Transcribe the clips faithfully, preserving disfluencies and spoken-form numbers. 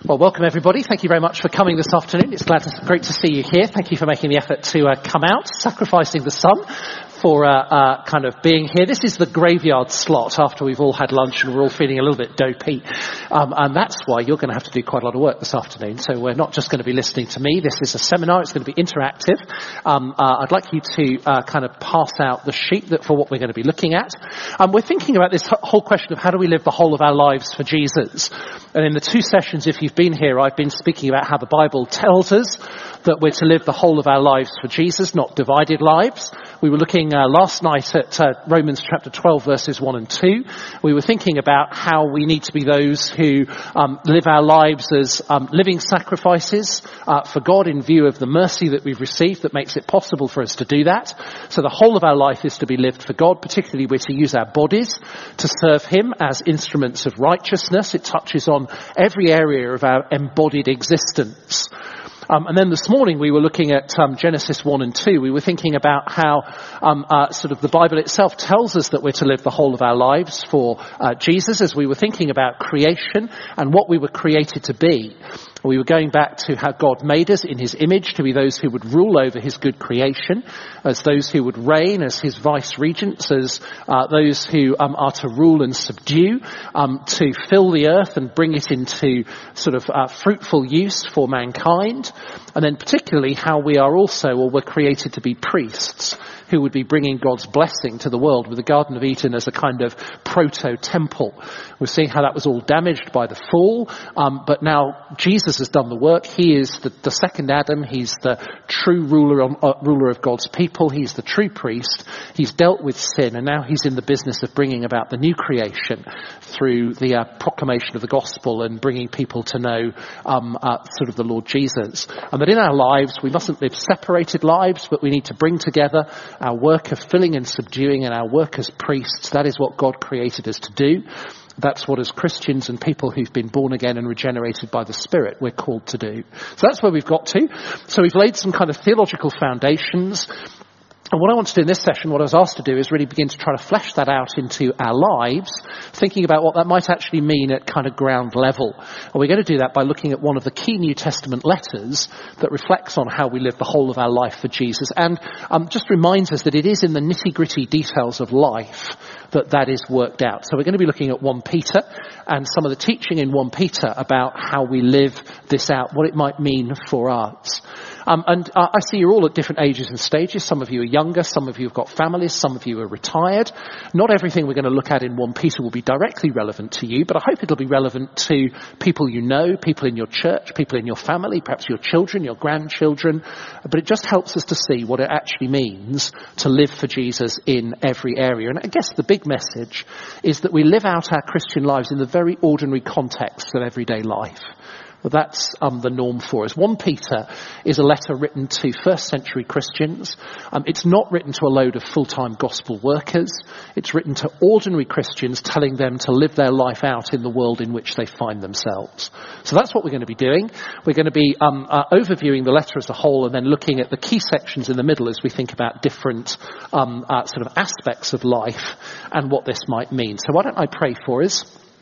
Well, welcome everybody. Thank you very much for coming this afternoon. It's glad to, great to see you here. Thank you for making the effort to uh, come out, sacrificing the sun for uh, uh, kind of being here. This is the graveyard slot after we've all had lunch and we're all feeling a little bit dopey. Um, and that's why you're going to have to do quite a lot of work this afternoon. So we're not just going to be listening to me. This is a seminar. It's going to be interactive. Um, uh, I'd like you to uh, kind of pass out the sheet that for what we're going to be looking at. Um, we're thinking about this whole question of how do we live the whole of our lives for Jesus. And in the two sessions, if you've been here, I've been speaking about how the Bible tells us that we're to live the whole of our lives for Jesus, not divided lives. We were looking uh, last night at uh, Romans chapter twelve, verses one and two. We were thinking about how we need to be those who um, live our lives as um, living sacrifices uh, for God in view of the mercy that we've received that makes it possible for us to do that. So the whole of our life is to be lived for God. Particularly, we're to use our bodies to serve Him as instruments of righteousness. It touches on every area of our embodied existence. Um, and then this morning we were looking at um, Genesis one and two. We were thinking about how um, uh, sort of the Bible itself tells us that we're to live the whole of our lives for uh, Jesus, as we were thinking about creation and what we were created to be. We were going back to how God made us in His image to be those who would rule over His good creation, as those who would reign as His vice-regents, as uh, those who um, are to rule and subdue, um, to fill the earth and bring it into sort of uh, fruitful use for mankind. And then particularly how we are also, or we're created to be priests who would be bringing God's blessing to the world, with the Garden of Eden as a kind of proto-temple. We're seeing how that was all damaged by the fall, um, but now Jesus has done the work. He is the, the second Adam. He's the true ruler, on, uh, ruler of God's people. He's the true priest. He's dealt with sin, and now he's in the business of bringing about the new creation through the uh, proclamation of the gospel and bringing people to know um, uh, sort of the Lord Jesus. And that in our lives, we mustn't live separated lives, but we need to bring together our work of filling and subduing and our work as priests. That is what God created us to do. That's what as Christians and people who've been born again and regenerated by the Spirit, we're called to do. So that's where we've got to. So we've laid some kind of theological foundations. And what I want to do in this session, what I was asked to do, is really begin to try to flesh that out into our lives, thinking about what that might actually mean at kind of ground level. And we're going to do that by looking at one of the key New Testament letters that reflects on how we live the whole of our life for Jesus, and um, just reminds us that it is in the nitty-gritty details of life that that is worked out. So we're going to be looking at First Peter and some of the teaching in First Peter about how we live this out, what it might mean for us. Um, and uh, I see you're all at different ages and stages. Some of you are younger, some of you have got families, some of you are retired. Not everything we're going to look at in First Peter will be directly relevant to you, but I hope it'll be relevant to people you know, people in your church, people in your family, perhaps your children, your grandchildren. But it just helps us to see what it actually means to live for Jesus in every area. And I guess the big message is that we live out our Christian lives in the very ordinary contexts of everyday life. Well, that's um, the norm for us. First Peter is a letter written to first century Christians. Um, it's not written to a load of full-time gospel workers. It's written to ordinary Christians, telling them to live their life out in the world in which they find themselves. So that's what we're going to be doing. We're going to be um, uh, overviewing the letter as a whole and then looking at the key sections in the middle as we think about different um, uh, sort of aspects of life and what this might mean. So why don't I pray for us?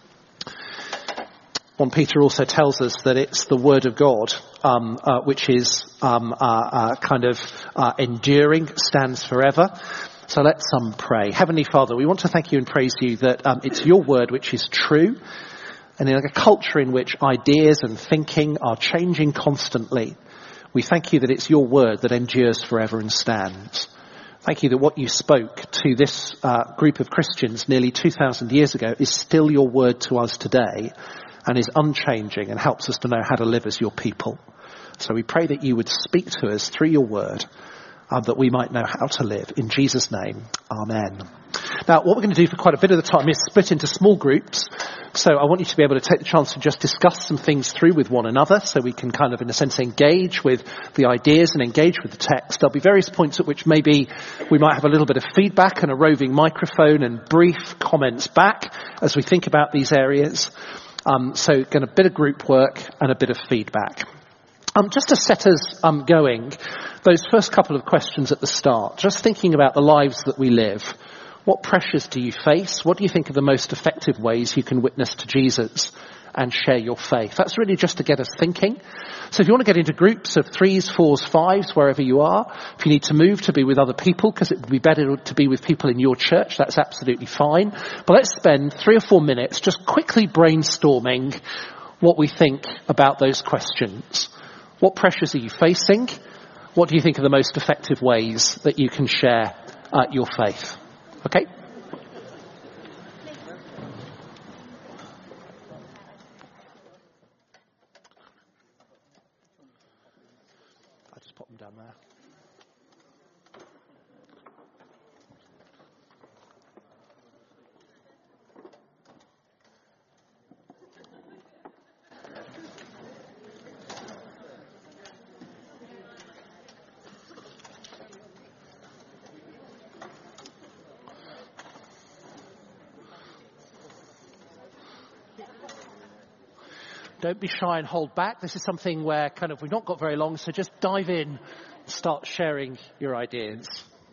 First Peter also tells us that it's the Word of God, um, uh, which is um, uh, uh, kind of uh, enduring, stands forever. So let's um, pray. Heavenly Father, we want to thank you and praise you that um, it's your Word which is true. And in a culture in which ideas and thinking are changing constantly, we thank you that it's your Word that endures forever and stands. Thank you that what you spoke to this uh, group of Christians nearly two thousand years ago is still your Word to us today, and is unchanging and helps us to know how to live as your people. So we pray that you would speak to us through your word, uh, that we might know how to live. In Jesus' name, amen. Now, what we're going to do for quite a bit of the time is split into small groups. So I want you to be able to take the chance to just discuss some things through with one another, so we can kind of, in a sense, engage with the ideas and engage with the text. There'll be various points at which maybe we might have a little bit of feedback and a roving microphone and brief comments back as we think about these areas. Um, so going a bit of group work and a bit of feedback. Um, just to set us um, going, those first couple of questions at the start, just thinking about the lives that we live. What pressures do you face? What do you think are the most effective ways you can witness to Jesus and share your faith. That's really just to get us thinking. So if you want to get into groups of threes, fours, fives, wherever you are, if you need to move to be with other people, because it would be better to be with people in your church, that's absolutely fine. But let's spend three or four minutes just quickly brainstorming what we think about those questions. What pressures are you facing? What do you think are the most effective ways that you can share uh, your faith? Okay? I'll just pop them down there. Don't be shy and hold back. This is something where kind of we've not got very long, so just dive in, start sharing your ideas.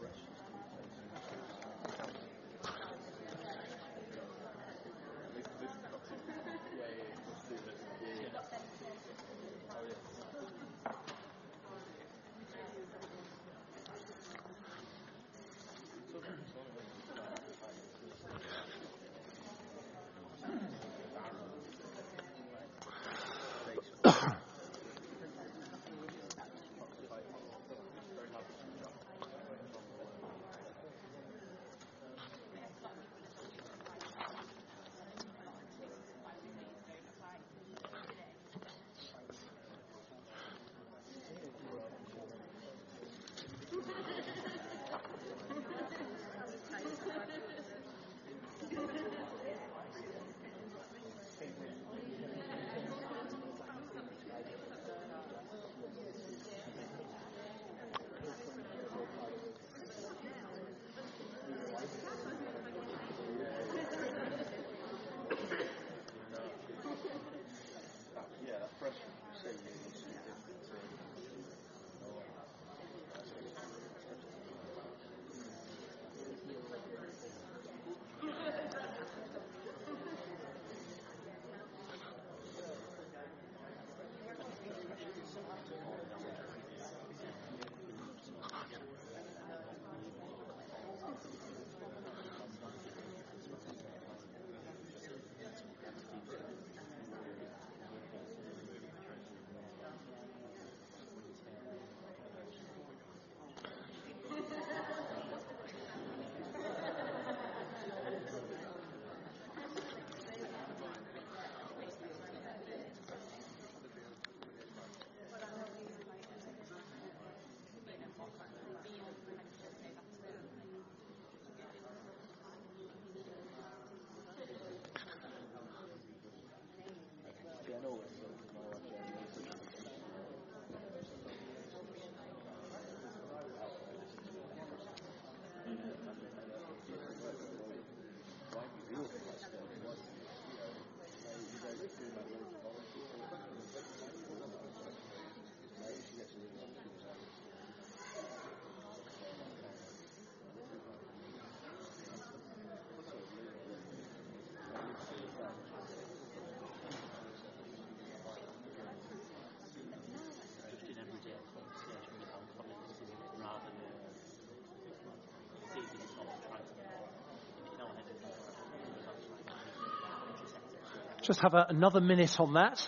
Just have a, another minute on that.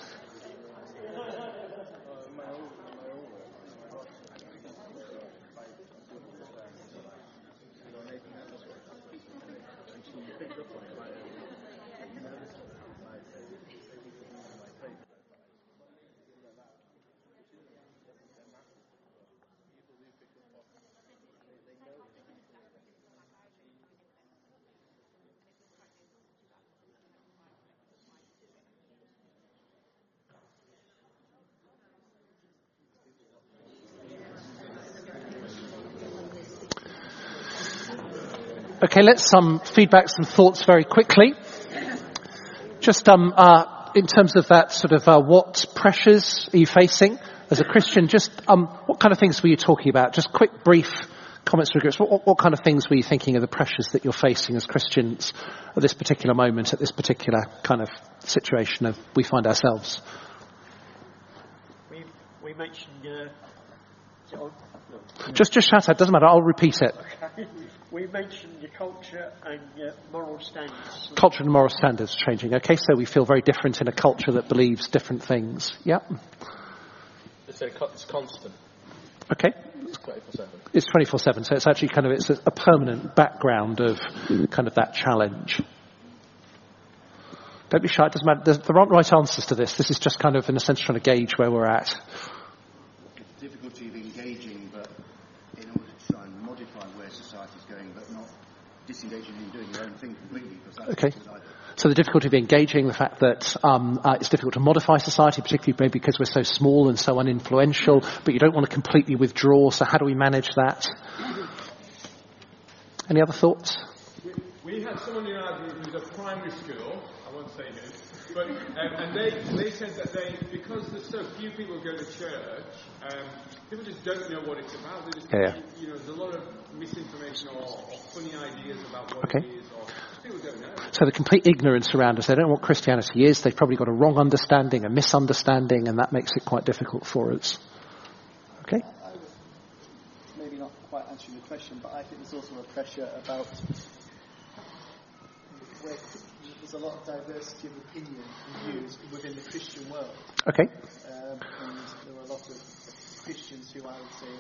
Okay, let's um, feedback some thoughts very quickly. Just um, uh, in terms of that sort of uh, what pressures are you facing as a Christian? Just um, what kind of things were you talking about? Just quick, brief comments for groups. What, what, what kind of things were you thinking of the pressures that you're facing as Christians at this particular moment, at this particular kind of situation of we find ourselves. We, we mentioned... Uh, no. Just just shout out, doesn't matter, I'll repeat it. Okay. We mentioned your culture and your moral standards. Culture and moral standards changing. Okay, so we feel very different in a culture that believes different things. Yeah. It's, a, it's constant. Okay. It's twenty-four seven. It's twenty-four seven, so it's actually kind of it's a, a permanent background of kind of that challenge. Don't be shy, it doesn't matter. There's, there aren't right answers to this. This is just kind of, in a sense, trying to gauge where we're at. The difficulty of engaging, but in order to try and modify where society's going, but not disengaging and doing your own thing completely. Because that's Okay. So the difficulty of engaging, the fact that um, uh, it's difficult to modify society, particularly maybe because we're so small and so uninfluential, but you don't want to completely withdraw, so how do we manage that? Any other thoughts? We, we had someone in our group who's at primary school, I won't say who, but, um, and they, they said that they, because there's so few people who go to church, um, people just don't know what it's about. They just, Yeah, yeah. You know, there's a lot of misinformation or, or funny ideas about what Okay. it is, or people don't know. So the complete ignorance around us, they don't know what Christianity is, they've probably got a wrong understanding, a misunderstanding, and that makes it quite difficult for us. Okay? I was maybe not quite answering the question, but I think there's also a pressure about where there's a lot of diversity of opinion and views within the Christian world. Okay. Um, and there are a lot of Christians who I would say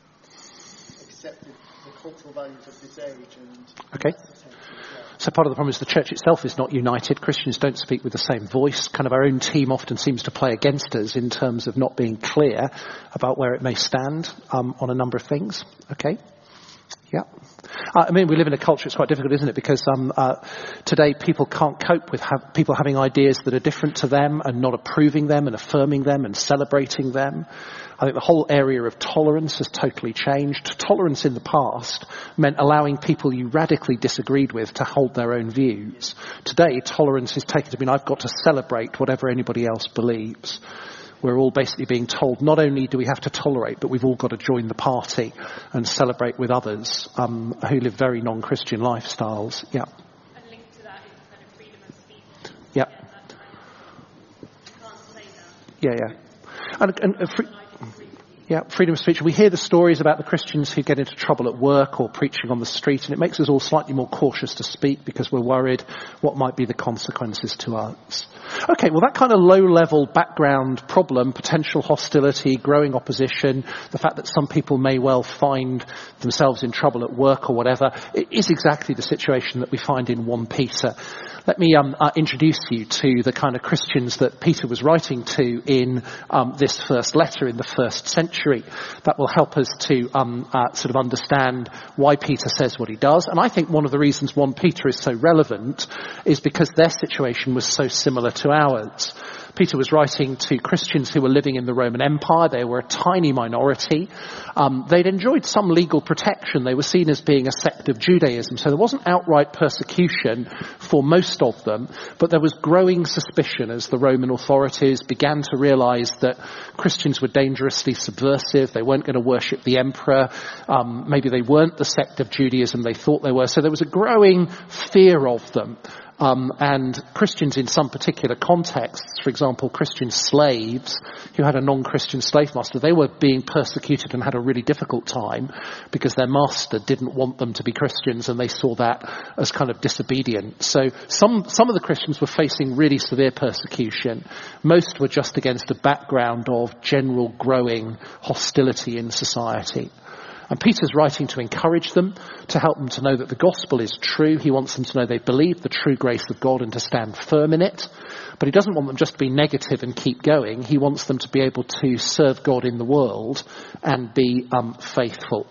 have accepted the cultural values of this age and Okay. that's the tension as well. So part of the problem is the church itself is not united. Christians don't speak with the same voice. Kind of our own team often seems to play against us in terms of not being clear about where it may stand um, on a number of things. Okay? Yeah. Uh, I mean, we live in a culture, it's quite difficult, isn't it? Because um, uh, today people can't cope with ha- people having ideas that are different to them and not approving them and affirming them and celebrating them. I think the whole area of tolerance has totally changed. Tolerance in the past meant allowing people you radically disagreed with to hold their own views. Today, tolerance is taken to mean I've got to celebrate whatever anybody else believes. We're all basically being told not only do we have to tolerate, but we've all got to join the party and celebrate with others um, who live very non-Christian lifestyles. Yeah. And linked to that is kind of freedom of speech. Yeah. Yeah, that kind of, you can't say that. Yeah, yeah. And, and uh, free, yeah, freedom of speech. We hear the stories about the Christians who get into trouble at work or preaching on the street, and it makes us all slightly more cautious to speak because we're worried what might be the consequences to us. Okay, well that kind of low-level background problem, potential hostility, growing opposition, the fact that some people may well find themselves in trouble at work or whatever, it is exactly the situation that we find in First Peter. Let me um, uh, introduce you to the kind of Christians that Peter was writing to in um, this first letter in the first century. That will help us to um, uh, sort of understand why Peter says what he does. And I think one of the reasons First Peter is so relevant is because their situation was so similar to ours. Peter was writing to Christians who were living in the Roman Empire. They were a tiny minority. Um, they'd enjoyed some legal protection. They were seen as being a sect of Judaism. So there wasn't outright persecution for most of them, but there was growing suspicion as the Roman authorities began to realize that Christians were dangerously subversive. They weren't going to worship the emperor. Um, maybe they weren't the sect of Judaism they thought they were. So there was a growing fear of them. Um, and Christians in some particular contexts, for example, Christian slaves who had a non-Christian slave master, they were being persecuted and had a really difficult time because their master didn't want them to be Christians and they saw that as kind of disobedient. So some, some of the Christians were facing really severe persecution. Most were just against a background of general growing hostility in society. And Peter's writing to encourage them, to help them to know that the gospel is true. He wants them to know they believe the true grace of God and to stand firm in it. But he doesn't want them just to be negative and keep going. He wants them to be able to serve God in the world and be um, faithful.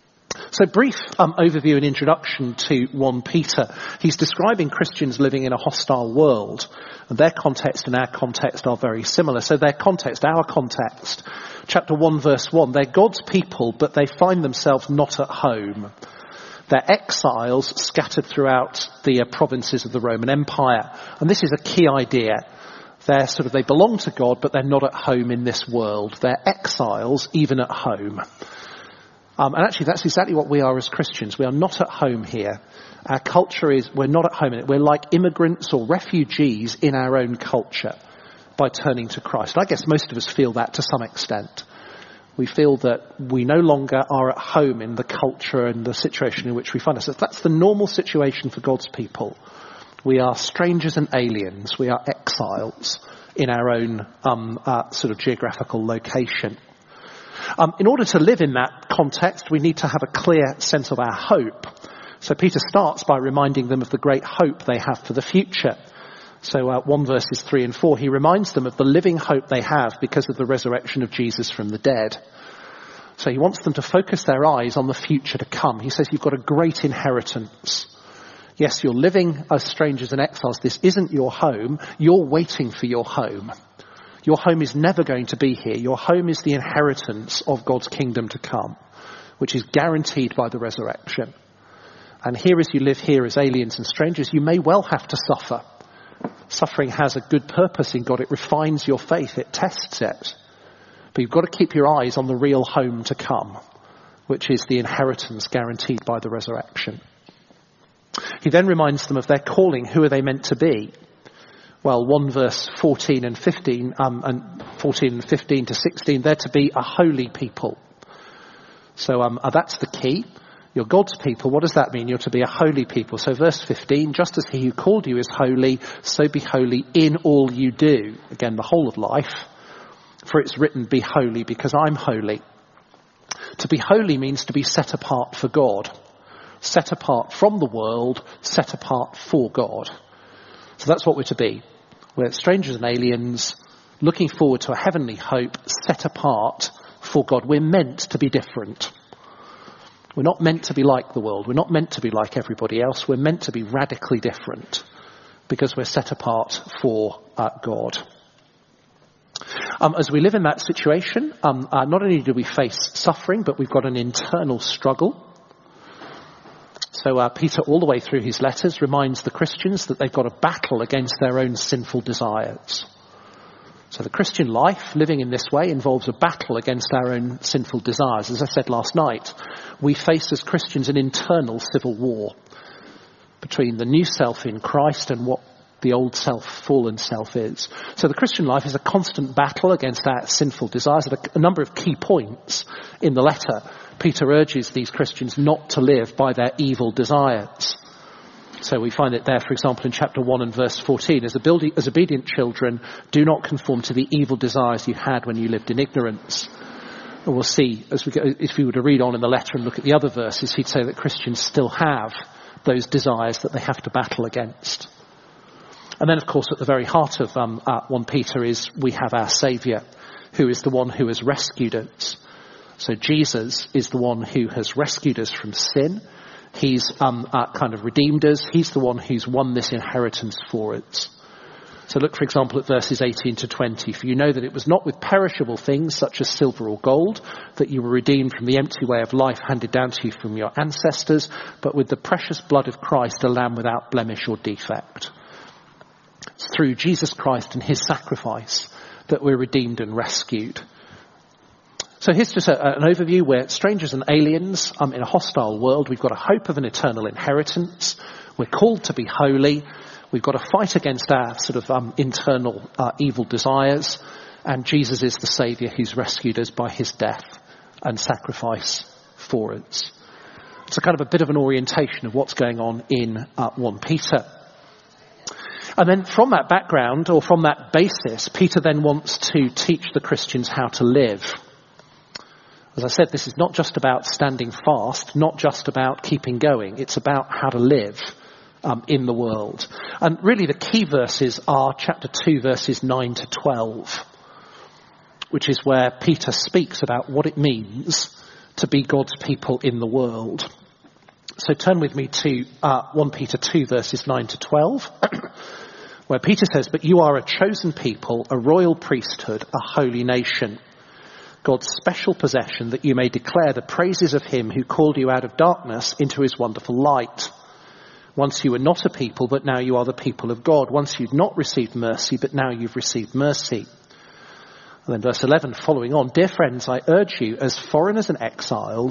So brief um, overview and introduction to First Peter. He's describing Christians living in a hostile world. And their context and our context are very similar. So their context, our context, chapter one verse one, they're God's people, but they find themselves not at home. They're exiles scattered throughout the uh, provinces of the Roman Empire. And this is a key idea. They're sort of, they belong to God, but they're not at home in this world. They're exiles even at home. Um, and actually, that's exactly what we are as Christians. We are not at home here. Our culture is, we're not at home in it. We're like immigrants or refugees in our own culture by turning to Christ. I guess most of us feel that to some extent. We feel that we no longer are at home in the culture and the situation in which we find ourselves. That's the normal situation for God's people. We are strangers and aliens. We are exiles in our own um, uh, sort of geographical location. Um, in order to live in that context, we need to have a clear sense of our hope. So Peter starts by reminding them of the great hope they have for the future. So uh, one verses three and four, he reminds them of the living hope they have because of the resurrection of Jesus from the dead. So he wants them to focus their eyes on the future to come. He says, you've got a great inheritance. Yes, you're living as strangers and exiles. This isn't your home. You're waiting for your home. Your home is never going to be here. Your home is the inheritance of God's kingdom to come, which is guaranteed by the resurrection. And here as you live here as aliens and strangers, you may well have to suffer. Suffering has a good purpose in God. It refines your faith. It tests it. But you've got to keep your eyes on the real home to come, which is the inheritance guaranteed by the resurrection. He then reminds them of their calling. Who are they meant to be? Well, one verse fourteen and fifteen, um, and fourteen and fifteen to sixteen, they're to be a holy people. So um, uh, that's the key. You're God's people. What does that mean? You're to be a holy people. So verse fifteen, just as he who called you is holy, so be holy in all you do. Again, the whole of life. For it's written, be holy because I'm holy. To be holy means to be set apart for God. Set apart from the world, set apart for God. So that's what we're to be. We're strangers and aliens, looking forward to a heavenly hope, set apart for God. We're meant to be different. We're not meant to be like the world. We're not meant to be like everybody else. We're meant to be radically different because we're set apart for uh, God. Um, as we live in that situation, um, uh, not only do we face suffering, but we've got an internal struggle. So uh, Peter, all the way through his letters, reminds the Christians that they've got a battle against their own sinful desires. So the Christian life, living in this way, involves a battle against our own sinful desires. As I said last night, we face as Christians an internal civil war between the new self in Christ and what the old self, fallen self is. So the Christian life is a constant battle against our sinful desires. At a, a number of key points in the letter, Peter urges these Christians not to live by their evil desires. So we find it there, for example, in chapter one and verse fourteen. As, abildi- as obedient children, do not conform to the evil desires you had when you lived in ignorance. And we'll see, as we go, if we were to read on in the letter and look at the other verses, he'd say that Christians still have those desires that they have to battle against. And then, of course, at the very heart of um, uh, First Peter is we have our Saviour, who is the one who has rescued us. So Jesus is the one who has rescued us from sin. He's um, uh, kind of redeemed us. He's the one who's won this inheritance for us. So look, for example, at verses eighteen to twenty. For you know that it was not with perishable things such as silver or gold that you were redeemed from the empty way of life handed down to you from your ancestors, but with the precious blood of Christ, a lamb without blemish or defect. It's through Jesus Christ and his sacrifice that we're redeemed and rescued. So here's just a, an overview. We're strangers and aliens um, in a hostile world. We've got a hope of an eternal inheritance. We're called to be holy. We've got to fight against our sort of um, internal uh, evil desires. And Jesus is the Saviour who's rescued us by his death and sacrifice for us. It's a kind of a bit of an orientation of what's going on in uh, First Peter. And then from that background, or from that basis, Peter then wants to teach the Christians how to live. As I said, this is not just about standing fast, not just about keeping going. It's about how to live um, in the world. And really the key verses are chapter two, verses nine to twelve, which is where Peter speaks about what it means to be God's people in the world. So turn with me to uh, First Peter two, verses nine to twelve. Where Peter says, but you are a chosen people, a royal priesthood, a holy nation, God's special possession, that you may declare the praises of him who called you out of darkness into his wonderful light. Once you were not a people, but now you are the people of God. Once you'd not received mercy, but now you've received mercy. And then verse eleven, following on, dear friends, I urge you as foreigners and exiles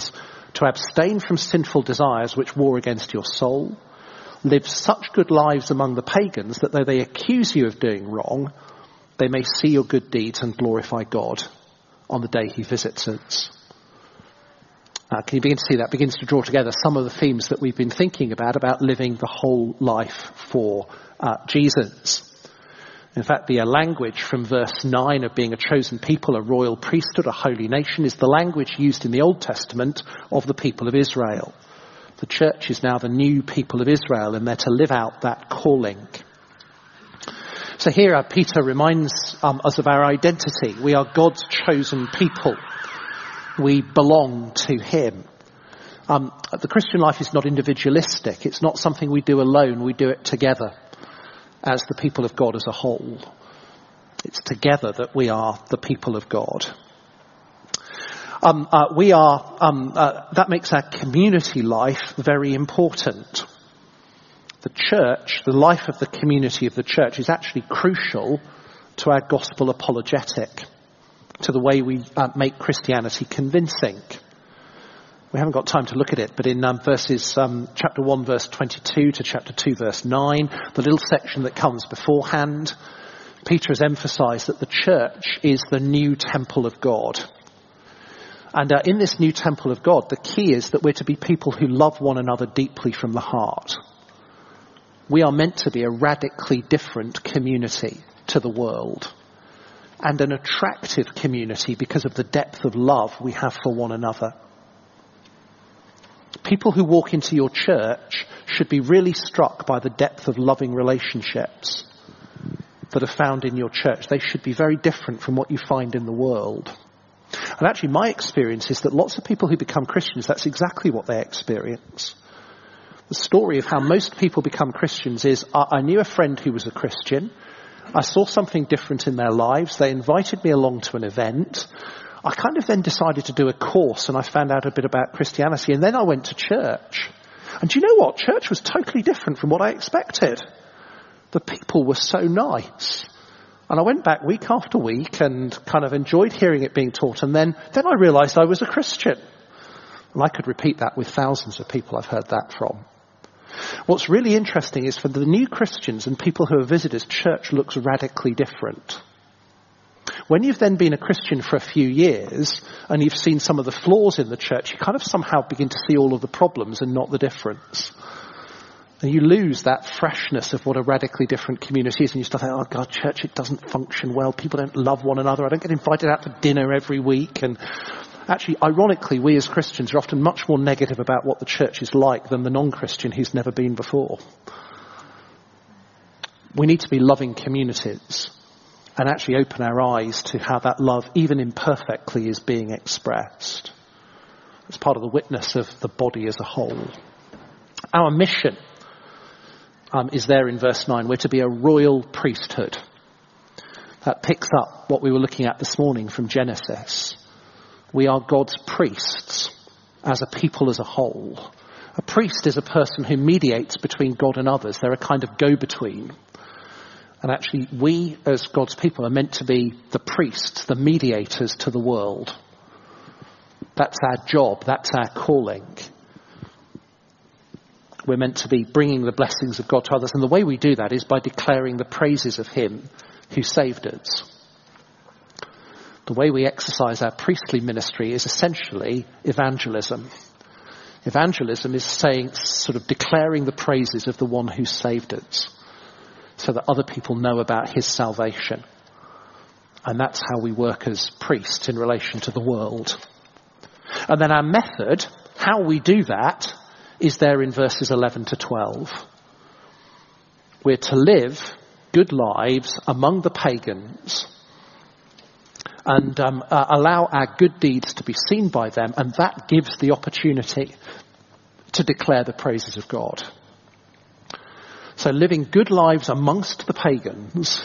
to abstain from sinful desires which war against your soul, live such good lives among the pagans that though they accuse you of doing wrong, they may see your good deeds and glorify God on the day he visits us. Uh, can you begin to see that begins to draw together some of the themes that we've been thinking about, about living the whole life for uh, Jesus. In fact, the uh, language from verse nine of being a chosen people, a royal priesthood, a holy nation, is the language used in the Old Testament of the people of Israel. The church is now the new people of Israel, and they're to live out that calling. So here uh, Peter reminds um, us of our identity. We are God's chosen people. We belong to him. Um, the Christian life is not individualistic. It's not something we do alone. We do it together as the people of God as a whole. It's together that we are the people of God. Um, uh, we are, um, uh, that makes our community life very important. The church, the life of the community of the church, is actually crucial to our gospel apologetic, to the way we uh, make Christianity convincing. We haven't got time to look at it, but in um, verses, um, chapter one, verse twenty-two to chapter two, verse nine, the little section that comes beforehand, Peter has emphasized that the church is the new temple of God. And uh, in this new temple of God, the key is that we're to be people who love one another deeply from the heart. We are meant to be a radically different community to the world, and an attractive community because of the depth of love we have for one another. People who walk into your church should be really struck by the depth of loving relationships that are found in your church. They should be very different from what you find in the world. And actually, my experience is that lots of people who become Christians, that's exactly what they experience. The story of how most people become Christians is, I knew a friend who was a Christian. I saw something different in their lives. They invited me along to an event. I kind of then decided to do a course, and I found out a bit about Christianity, and then I went to church. And do you know what? Church was totally different from what I expected. The people were so nice. And I went back week after week and kind of enjoyed hearing it being taught, and then, then I realized I was a Christian. And I could repeat that with thousands of people I've heard that from. What's really interesting is for the new Christians and people who are visitors, church looks radically different. When you've then been a Christian for a few years and you've seen some of the flaws in the church, you kind of somehow begin to see all of the problems and not the difference. And you lose that freshness of what a radically different community is, and you start thinking, oh God, church, it doesn't function well. People don't love one another. I don't get invited out for dinner every week. And actually, ironically, we as Christians are often much more negative about what the church is like than the non-Christian who's never been before. We need to be loving communities and actually open our eyes to how that love, even imperfectly, is being expressed. It's part of the witness of the body as a whole. Our mission um, is there in verse nine. We're to be a royal priesthood. That picks up what we were looking at this morning from Genesis. We are God's priests as a people as a whole. A priest is a person who mediates between God and others. They're a kind of go-between. And actually, we as God's people are meant to be the priests, the mediators to the world. That's our job. That's our calling. We're meant to be bringing the blessings of God to others. And the way we do that is by declaring the praises of him who saved us. The way we exercise our priestly ministry is essentially evangelism. Evangelism is saying, sort of declaring the praises of the one who saved us, so that other people know about his salvation. And that's how we work as priests in relation to the world. And then our method, how we do that, is there in verses eleven to twelve. We're to live good lives among the pagans and um, uh, allow our good deeds to be seen by them, and that gives the opportunity to declare the praises of God. So living good lives amongst the pagans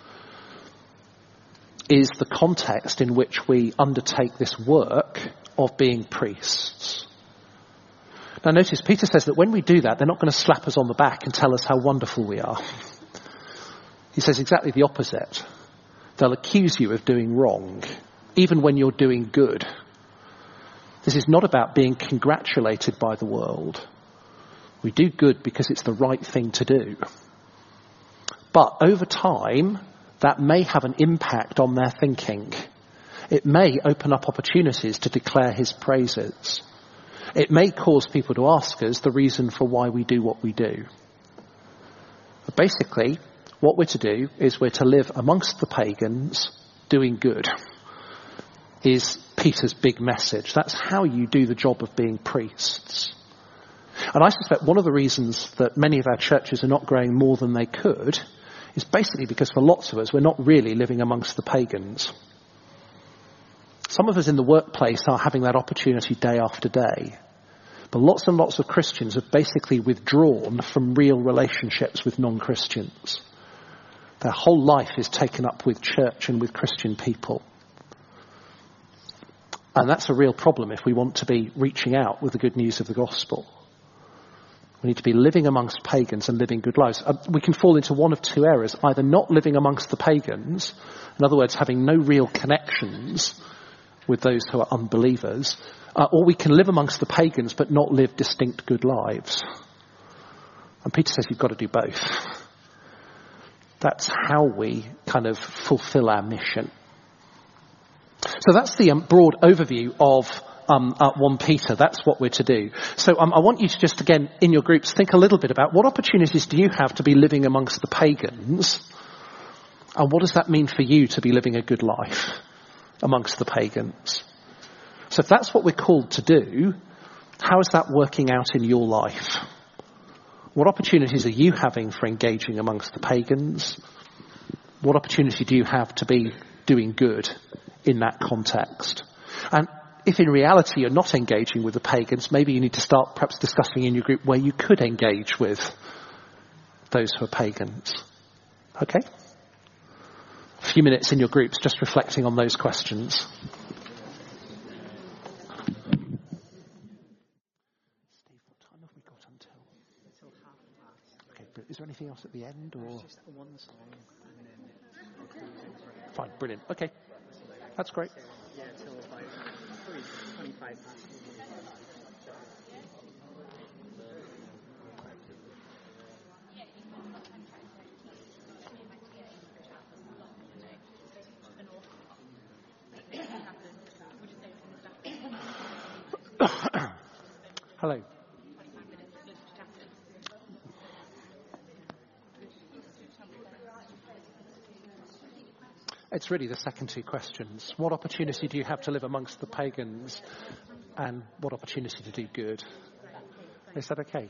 is the context in which we undertake this work of being priests. Now notice Peter says that when we do that, they're not going to slap us on the back and tell us how wonderful we are. He says exactly the opposite. They'll accuse you of doing wrong, even when you're doing good. This is not about being congratulated by the world. We do good because it's the right thing to do. But over time, that may have an impact on their thinking. It may open up opportunities to declare his praises. It may cause people to ask us the reason for why we do what we do. But basically, what we're to do is we're to live amongst the pagans doing good, is Peter's big message. That's how you do the job of being priests. And I suspect one of the reasons that many of our churches are not growing more than they could is basically because for lots of us, we're not really living amongst the pagans. Some of us in the workplace are having that opportunity day after day. But lots and lots of Christians have basically withdrawn from real relationships with non-Christians. Their whole life is taken up with church and with Christian people. And that's a real problem if we want to be reaching out with the good news of the gospel. We need to be living amongst pagans and living good lives. Uh, we can fall into one of two errors, either not living amongst the pagans, in other words, having no real connections with those who are unbelievers, uh, or we can live amongst the pagans but not live distinct good lives. And Peter says you've got to do both. That's how we kind of fulfill our mission. So that's the um, broad overview of um, uh, First Peter. That's what we're to do. So um, I want you to just, again, in your groups, think a little bit about what opportunities do you have to be living amongst the pagans, and what does that mean for you to be living a good life amongst the pagans? So if that's what we're called to do, how is that working out in your life? What opportunities are you having for engaging amongst the pagans? What opportunity do you have to be doing good in that context? And if in reality you're not engaging with the pagans, maybe you need to start perhaps discussing in your group where you could engage with those who are pagans. Okay? A few minutes in your groups just reflecting on those questions. Is there anything else at the end, or just the one song? And then fine, brilliant. Okay, that's great. Yeah, till about twenty-five past. Hello. It's really the second two questions. What opportunity do you have to live amongst the pagans, and what opportunity to do good? Is that okay?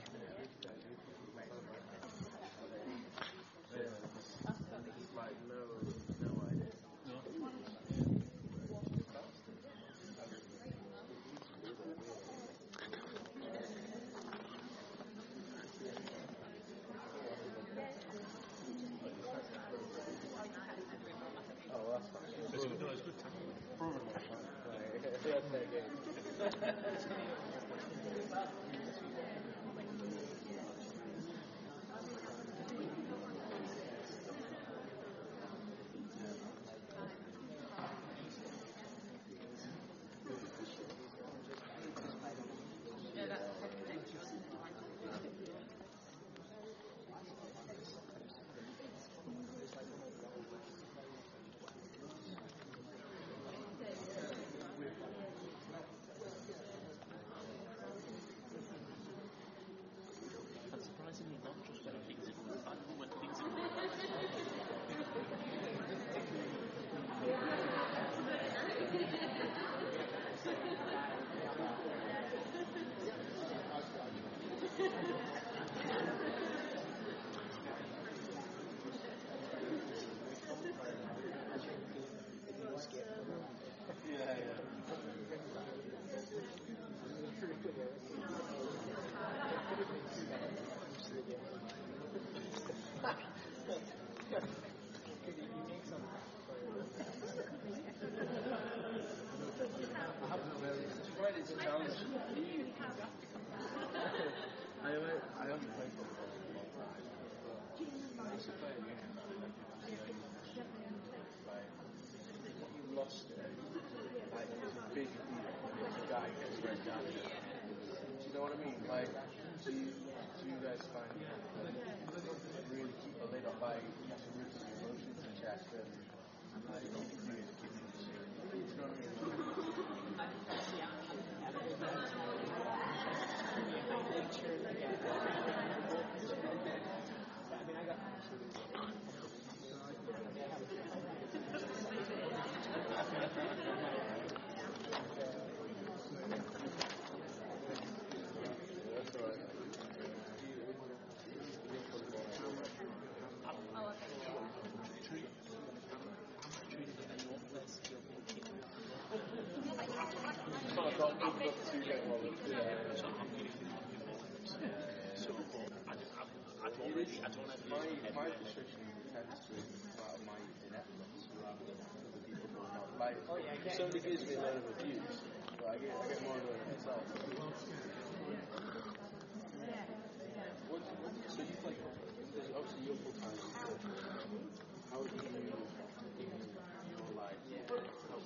you know what I mean? Like, do you, do you guys find that really keep a lid up by getting rid of your emotions and chest and uh, you know, really keep them serious? You know what I mean? My frustration tends to come out of my ineptness rather than other people who are not. Like, if somebody gives me a load of reviews, but I get, I get more than myself. What, what, so you like, there's obviously your full time. How do you, in your life, help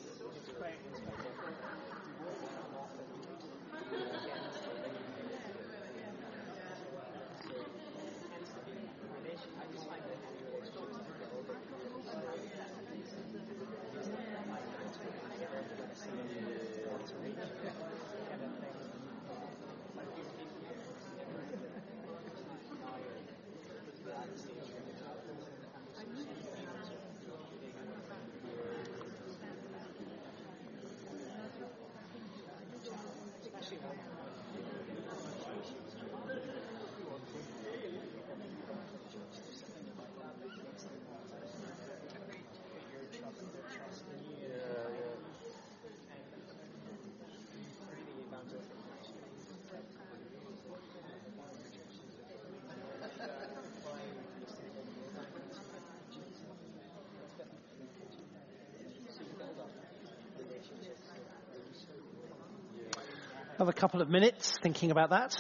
Have a couple of minutes thinking about that.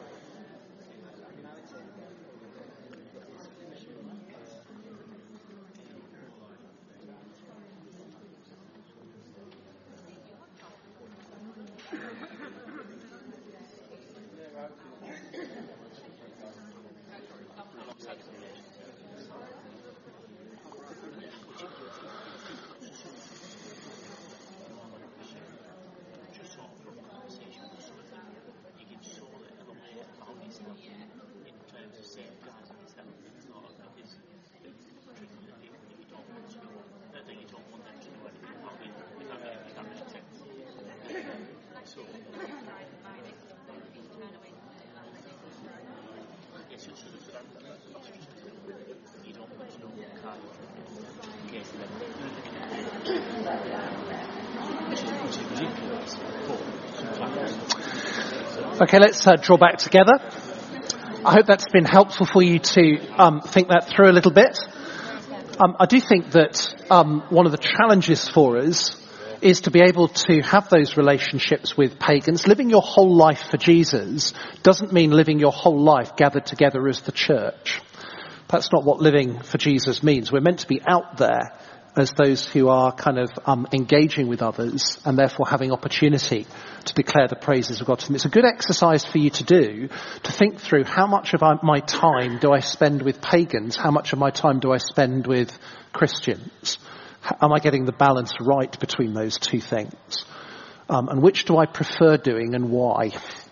Okay, let's uh, draw back together. I hope that's been helpful for you to um, think that through a little bit. Um, I do think that um, one of the challenges for us is to be able to have those relationships with pagans. Living your whole life for Jesus doesn't mean living your whole life gathered together as the church. That's not what living for Jesus means. We're meant to be out there as those who are kind of um, engaging with others and therefore having opportunity to declare the praises of God to them. It's a good exercise for you to do, to think through how much of my time do I spend with pagans, how much of my time do I spend with Christians? Am I getting the balance right between those two things? Um, and which do I prefer doing and why?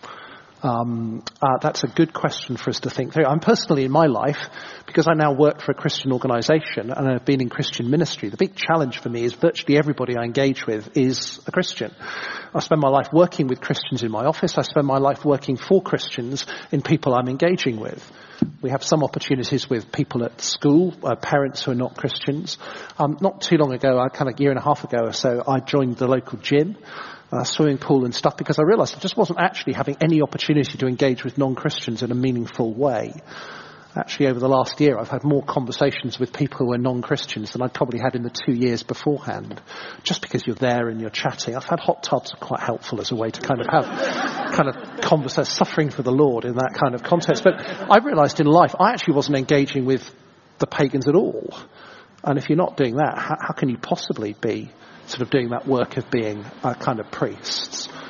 Um, uh, that's a good question for us to think through. I'm personally in my life, because I now work for a Christian organisation and I've been in Christian ministry, the big challenge for me is virtually everybody I engage with is a Christian. I spend my life working with Christians in my office. I spend my life working for Christians in people I'm engaging with. We have some opportunities with people at school, uh, parents who are not Christians. Um, not too long ago, uh, kind of a year and a half ago or so, I joined the local gym. Uh, swimming pool and stuff, because I realised I just wasn't actually having any opportunity to engage with non-Christians in a meaningful way. Actually, over the last year, I've had more conversations with people who are non-Christians than I'd probably had in the two years beforehand, just because you're there and you're chatting. I've had hot tubs are quite helpful as a way to kind of have kind of converse, suffering for the Lord in that kind of context. But I realised in life, I actually wasn't engaging with the pagans at all. And if you're not doing that, how, how can you possibly be sort of doing that work of being uh, kind of priests?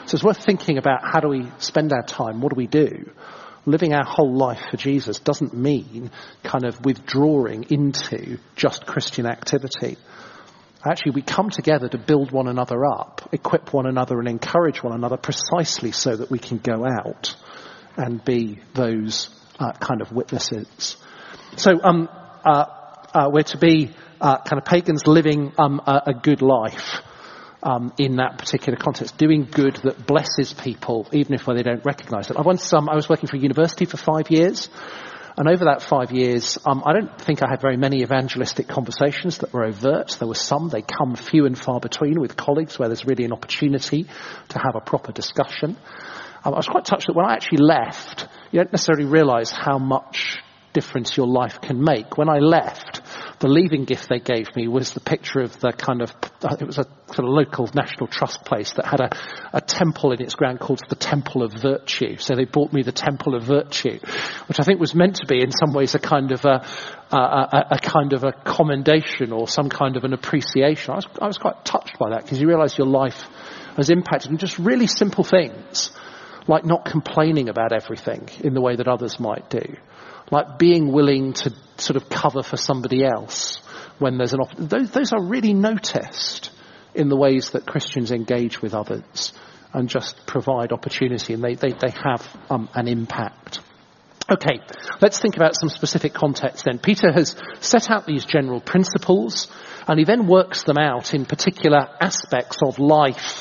So it's worth thinking about how do we spend our time? What do we do? Living our whole life for Jesus doesn't mean kind of withdrawing into just Christian activity. Actually, we come together to build one another up, equip one another and encourage one another precisely so that we can go out and be those uh, kind of witnesses. So um, uh, uh, we're to be uh, kind of pagans living um, a, a good life um, in that particular context, doing good that blesses people, even if they don't recognise it. I once um, I was working for a university for five years. And over that five years, um, I don't think I had very many evangelistic conversations that were overt. There were some. They come few and far between with colleagues where there's really an opportunity to have a proper discussion. Um, I was quite touched that when I actually left, you don't necessarily realise how much difference your life can make. When I left, the leaving gift they gave me was the picture of the kind of, it was a sort of local National Trust place that had a, a temple in its ground called the Temple of Virtue. So they bought me the Temple of Virtue, which I think was meant to be in some ways a kind of a, a, a, a kind of a commendation or some kind of an appreciation. I was, I was quite touched by that because you realise your life has impacted in just really simple things, like not complaining about everything in the way that others might do. Like being willing to sort of cover for somebody else when there's an op- those, those are really noticed in the ways that Christians engage with others and just provide opportunity, and they, they, they have um, an impact. Okay, let's think about some specific context then. Peter has set out these general principles and he then works them out in particular aspects of life.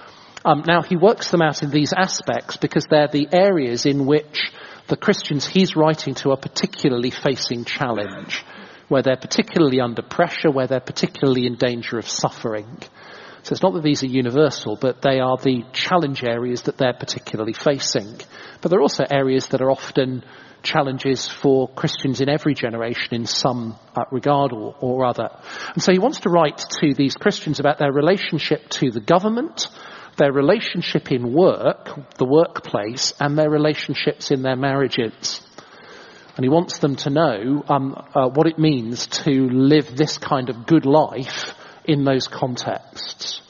Um, now he works them out in these aspects because they're the areas in which the Christians he's writing to are particularly facing challenge, where they're particularly under pressure, where they're particularly in danger of suffering. So it's not that these are universal, but they are the challenge areas that they're particularly facing. But they're also areas that are often challenges for Christians in every generation in some uh, regard or, or other. And so he wants to write to these Christians about their relationship to the government, their relationship in work, the workplace, and their relationships in their marriages. And he wants them to know um, uh, what it means to live this kind of good life in those contexts.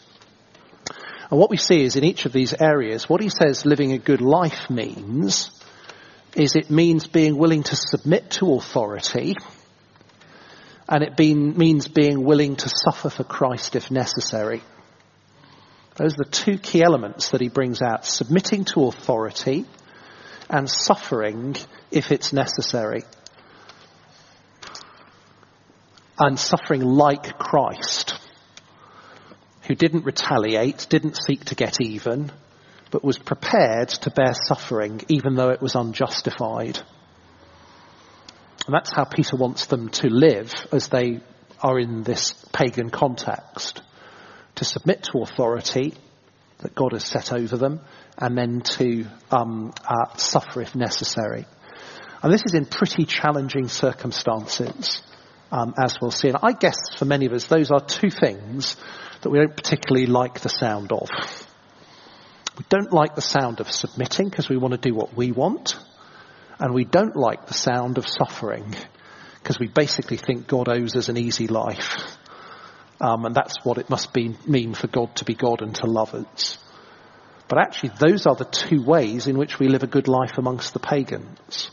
And what we see is in each of these areas, what he says living a good life means is it means being willing to submit to authority, and it being, means being willing to suffer for Christ if necessary. Those are the two key elements that he brings out: submitting to authority and suffering if it's necessary. And suffering like Christ, who didn't retaliate, didn't seek to get even, but was prepared to bear suffering even though it was unjustified. And that's how Peter wants them to live as they are in this pagan context. To submit to authority that God has set over them, and then to um, uh, suffer if necessary. And this is in pretty challenging circumstances, um, as we'll see. And I guess for many of us, those are two things that we don't particularly like the sound of. We don't like the sound of submitting because we want to do what we want. And we don't like the sound of suffering because we basically think God owes us an easy life. Um, and that's what it must be, mean for God to be God and to love us. But actually, those are the two ways in which we live a good life amongst the pagans.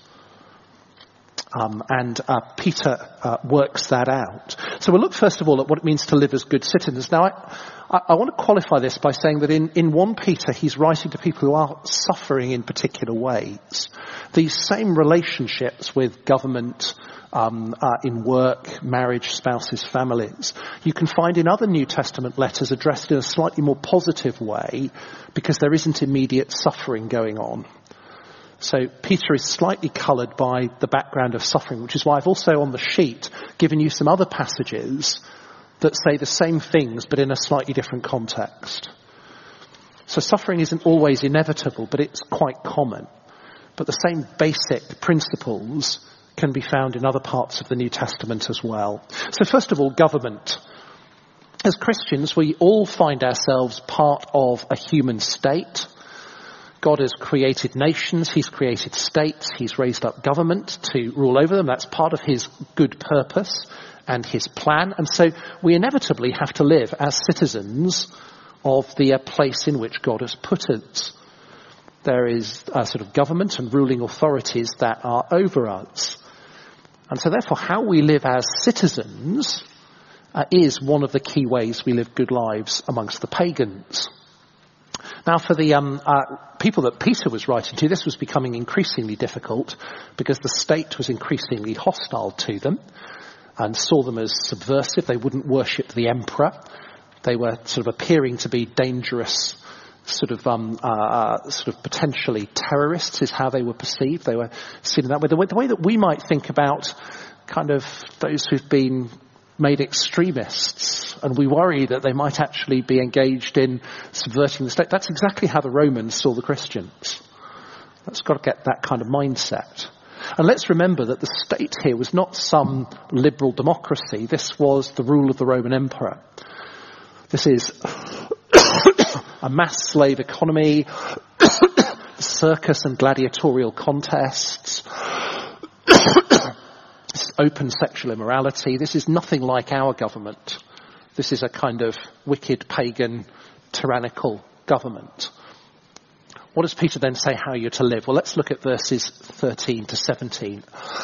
Um, and uh, Peter uh, works that out. So we'll look first of all at what it means to live as good citizens. Now, I, I, I want to qualify this by saying that in, in First Peter, he's writing to people who are suffering in particular ways. These same relationships with government, Um, uh, in work, marriage, spouses, families, you can find in other New Testament letters addressed in a slightly more positive way because there isn't immediate suffering going on. So Peter is slightly coloured by the background of suffering, which is why I've also on the sheet given you some other passages that say the same things but in a slightly different context. So suffering isn't always inevitable, but it's quite common. But the same basic principles can be found in other parts of the New Testament as well. So first of all, government. As Christians, we all find ourselves part of a human state. God has created nations, he's created states, he's raised up government to rule over them. That's part of his good purpose and his plan. And so we inevitably have to live as citizens of the uh, place in which God has put us. There is a sort of government and ruling authorities that are over us. And so therefore how we live as citizens uh, is one of the key ways we live good lives amongst the pagans. Now for the um, uh, people that Peter was writing to, this was becoming increasingly difficult because the state was increasingly hostile to them and saw them as subversive. They wouldn't worship the emperor. They were sort of appearing to be dangerous, sort of um, uh, sort of potentially terrorists is how they were perceived. They were seen in that way. The way, the way that we might think about kind of those who've been made extremists, and we worry that they might actually be engaged in subverting the state. That's exactly how the Romans saw the Christians. That's got to get that kind of mindset. And let's remember that the state here was not some liberal democracy. This was the rule of the Roman emperor. This is a mass slave economy, circus and gladiatorial contests, open sexual immorality. This is nothing like our government. This is a kind of wicked, pagan, tyrannical government. What does Peter then say how you're to live? Well, let's look at verses thirteen to seventeen.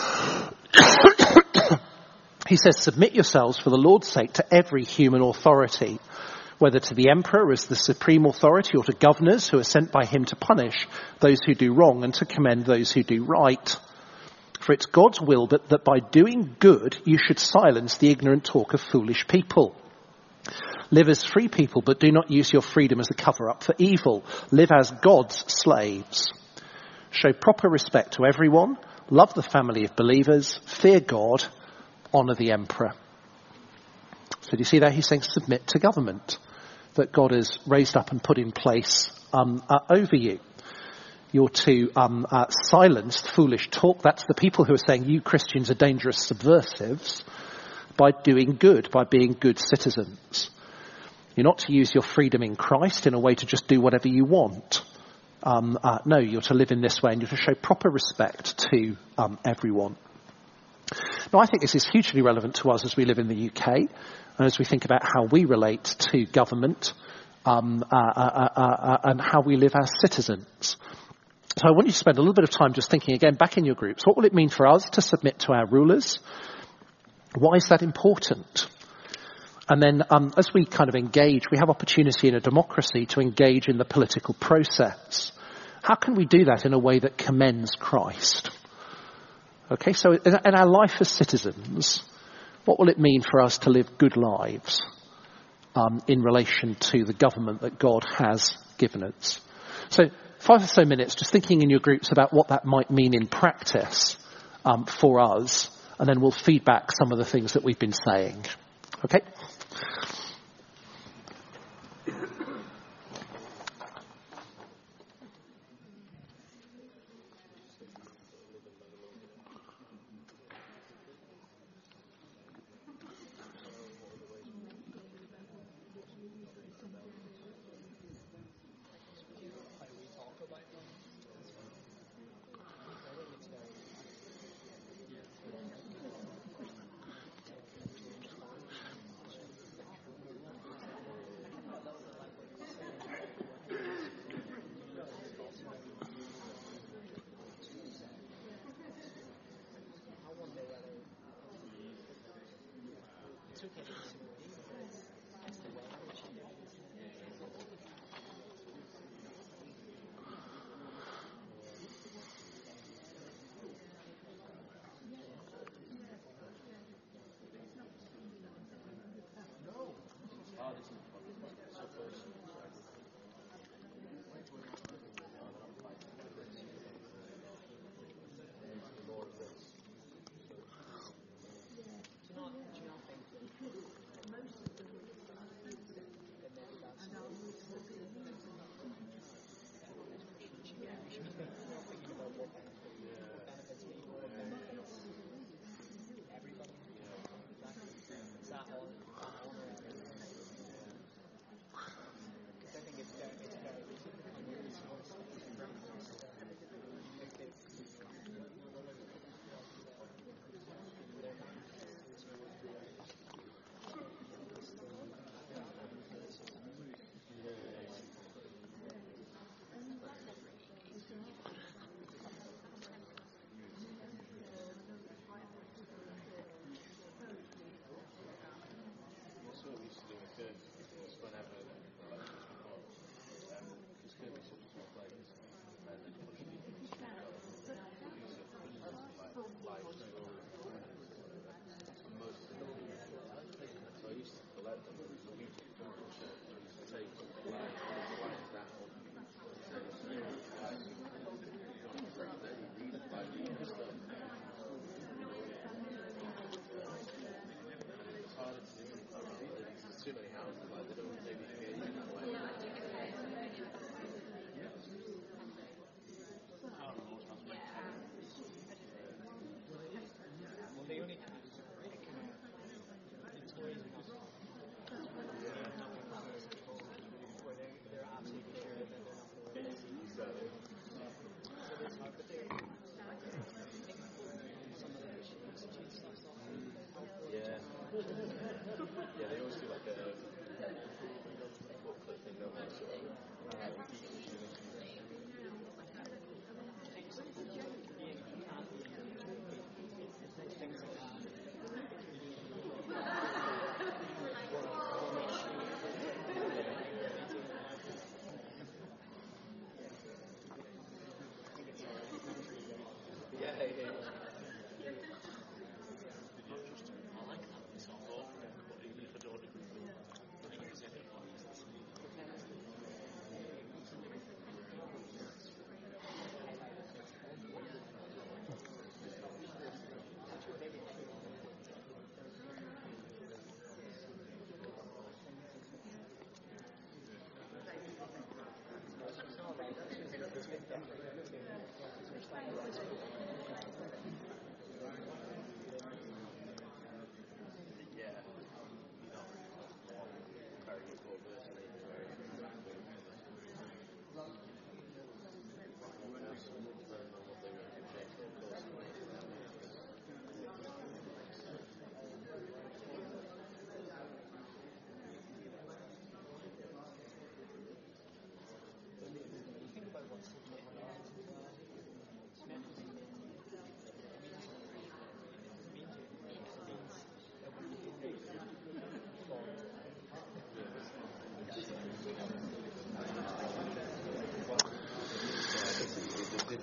He says, submit yourselves for the Lord's sake to every human authority, whether to the emperor as the supreme authority or to governors who are sent by him to punish those who do wrong and to commend those who do right. For it's God's will that, that by doing good you should silence the ignorant talk of foolish people. Live as free people, but do not use your freedom as a cover-up for evil. Live as God's slaves. Show proper respect to everyone. Love the family of believers. Fear God. Honour the emperor. So do you see that? He's saying submit to government that God has raised up and put in place um, uh, over you. You're to um, uh, silence foolish talk. That's the people who are saying you Christians are dangerous subversives by doing good, by being good citizens. You're not to use your freedom in Christ in a way to just do whatever you want. Um, uh, no, you're to live in this way and you're to show proper respect to um, everyone. Now, I think this is hugely relevant to us as we live in the U K and as we think about how we relate to government um, uh, uh, uh, uh, and how we live as citizens. So I want you to spend a little bit of time just thinking again back in your groups. What will it mean for us to submit to our rulers? Why is that important? And then um, as we kind of engage, we have opportunity in a democracy to engage in the political process. How can we do that in a way that commends Christ? Okay, so in in our life as citizens, what will it mean for us to live good lives um, in relation to the government that God has given us? So five or so minutes just thinking in your groups about what that might mean in practice um, for us, and then we'll feed back some of the things that we've been saying. Okay?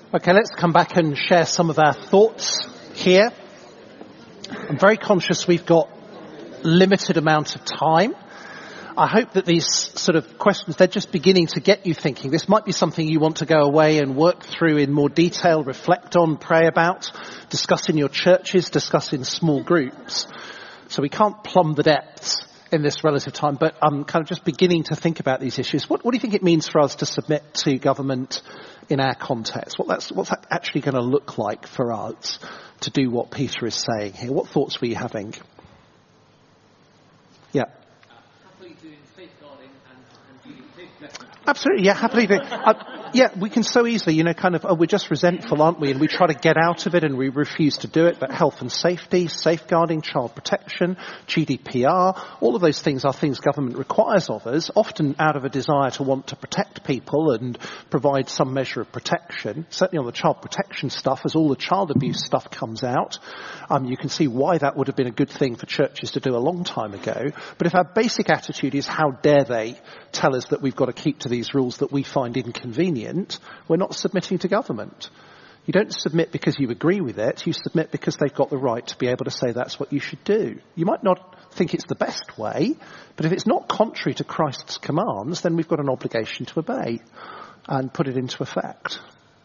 Okay, let's come back and share some of our thoughts here. I'm very conscious we've got limited amount of time. I hope that these sort of questions, they're just beginning to get you thinking. This might be something you want to go away and work through in more detail, reflect on, pray about, discuss in your churches, discuss in small groups. So we can't plumb the depths in this relative time, but I'm kind of just beginning to think about these issues. What, what do you think it means for us to submit to government in our context? What that's, what's that actually going to look like for us to do what Peter is saying here? What thoughts were you having? Yeah. Absolutely, yeah, happily. Do. Uh, yeah, we can so easily, you know, kind of, oh, we're just resentful, aren't we? And we try to get out of it and we refuse to do it. But health and safety, safeguarding, child protection, G D P R, all of those things are things government requires of us, often out of a desire to want to protect people and provide some measure of protection. Certainly on the child protection stuff, as all the child abuse stuff comes out, um, you can see why that would have been a good thing for churches to do a long time ago. But if our basic attitude is, how dare they tell us that we've got to keep to these rules that we find inconvenient, we're not submitting to government. You don't submit because you agree with it, you submit because they've got the right to be able to say that's what you should do. You might not think it's the best way, but if it's not contrary to Christ's commands, then we've got an obligation to obey and put it into effect.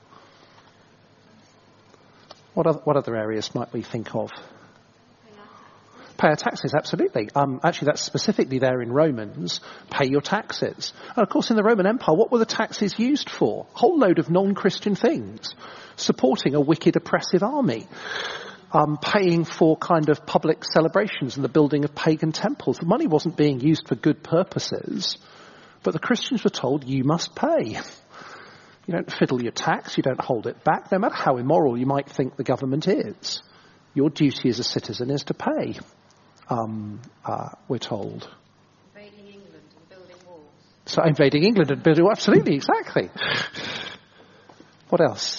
What other, what other areas might we think of? Pay our taxes, absolutely. Um, actually, that's specifically there in Romans. Pay your taxes. And of course, in the Roman Empire, what were the taxes used for? A whole load of non-Christian things. Supporting a wicked, oppressive army. Um, paying for kind of public celebrations and the building of pagan temples. The money wasn't being used for good purposes, but the Christians were told, you must pay. You don't fiddle your tax, you don't hold it back, no matter how immoral you might think the government is. Your duty as a citizen is to pay. Um, uh, we're told. Invading England and building walls. So invading England and building walls, absolutely, exactly. What else?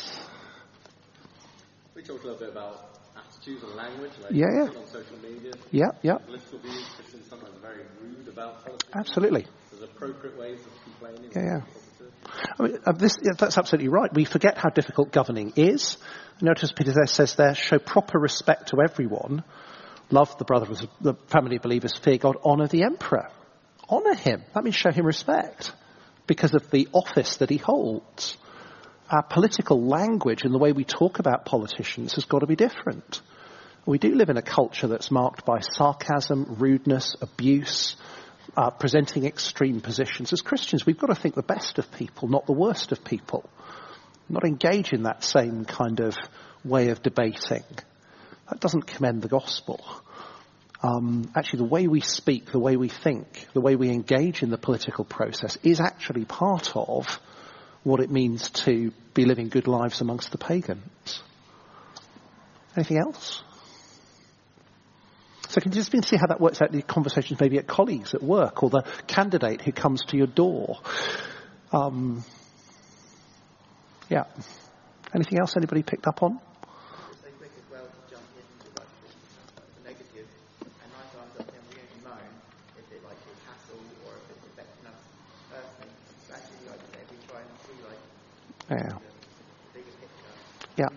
We talked a little bit about attitudes and language, like yeah, yeah. on social media. Yeah, yeah. Political views, Christians sometimes are very rude about politics. Absolutely. There's appropriate ways of complaining. Yeah, yeah. I mean, uh, this, yeah, that's absolutely right. We forget how difficult governing is. Notice Peter there says there, show proper respect to everyone. Love the brothers, the family of believers, fear God, honour the emperor. Honour him. That means show him respect because of the office that he holds. Our political language and the way we talk about politicians has got to be different. We do live in a culture that's marked by sarcasm, rudeness, abuse, uh, presenting extreme positions. As Christians, we've got to think the best of people, not the worst of people. Not engage in that same kind of way of debating. That doesn't commend the gospel. Um, actually, the way we speak, the way we think, the way we engage in the political process is actually part of what it means to be living good lives amongst the pagans. Anything else? So can you just see how that works out in conversations maybe at colleagues at work or the candidate who comes to your door? Um, yeah. Anything else anybody picked up on? Yeah. Yeah.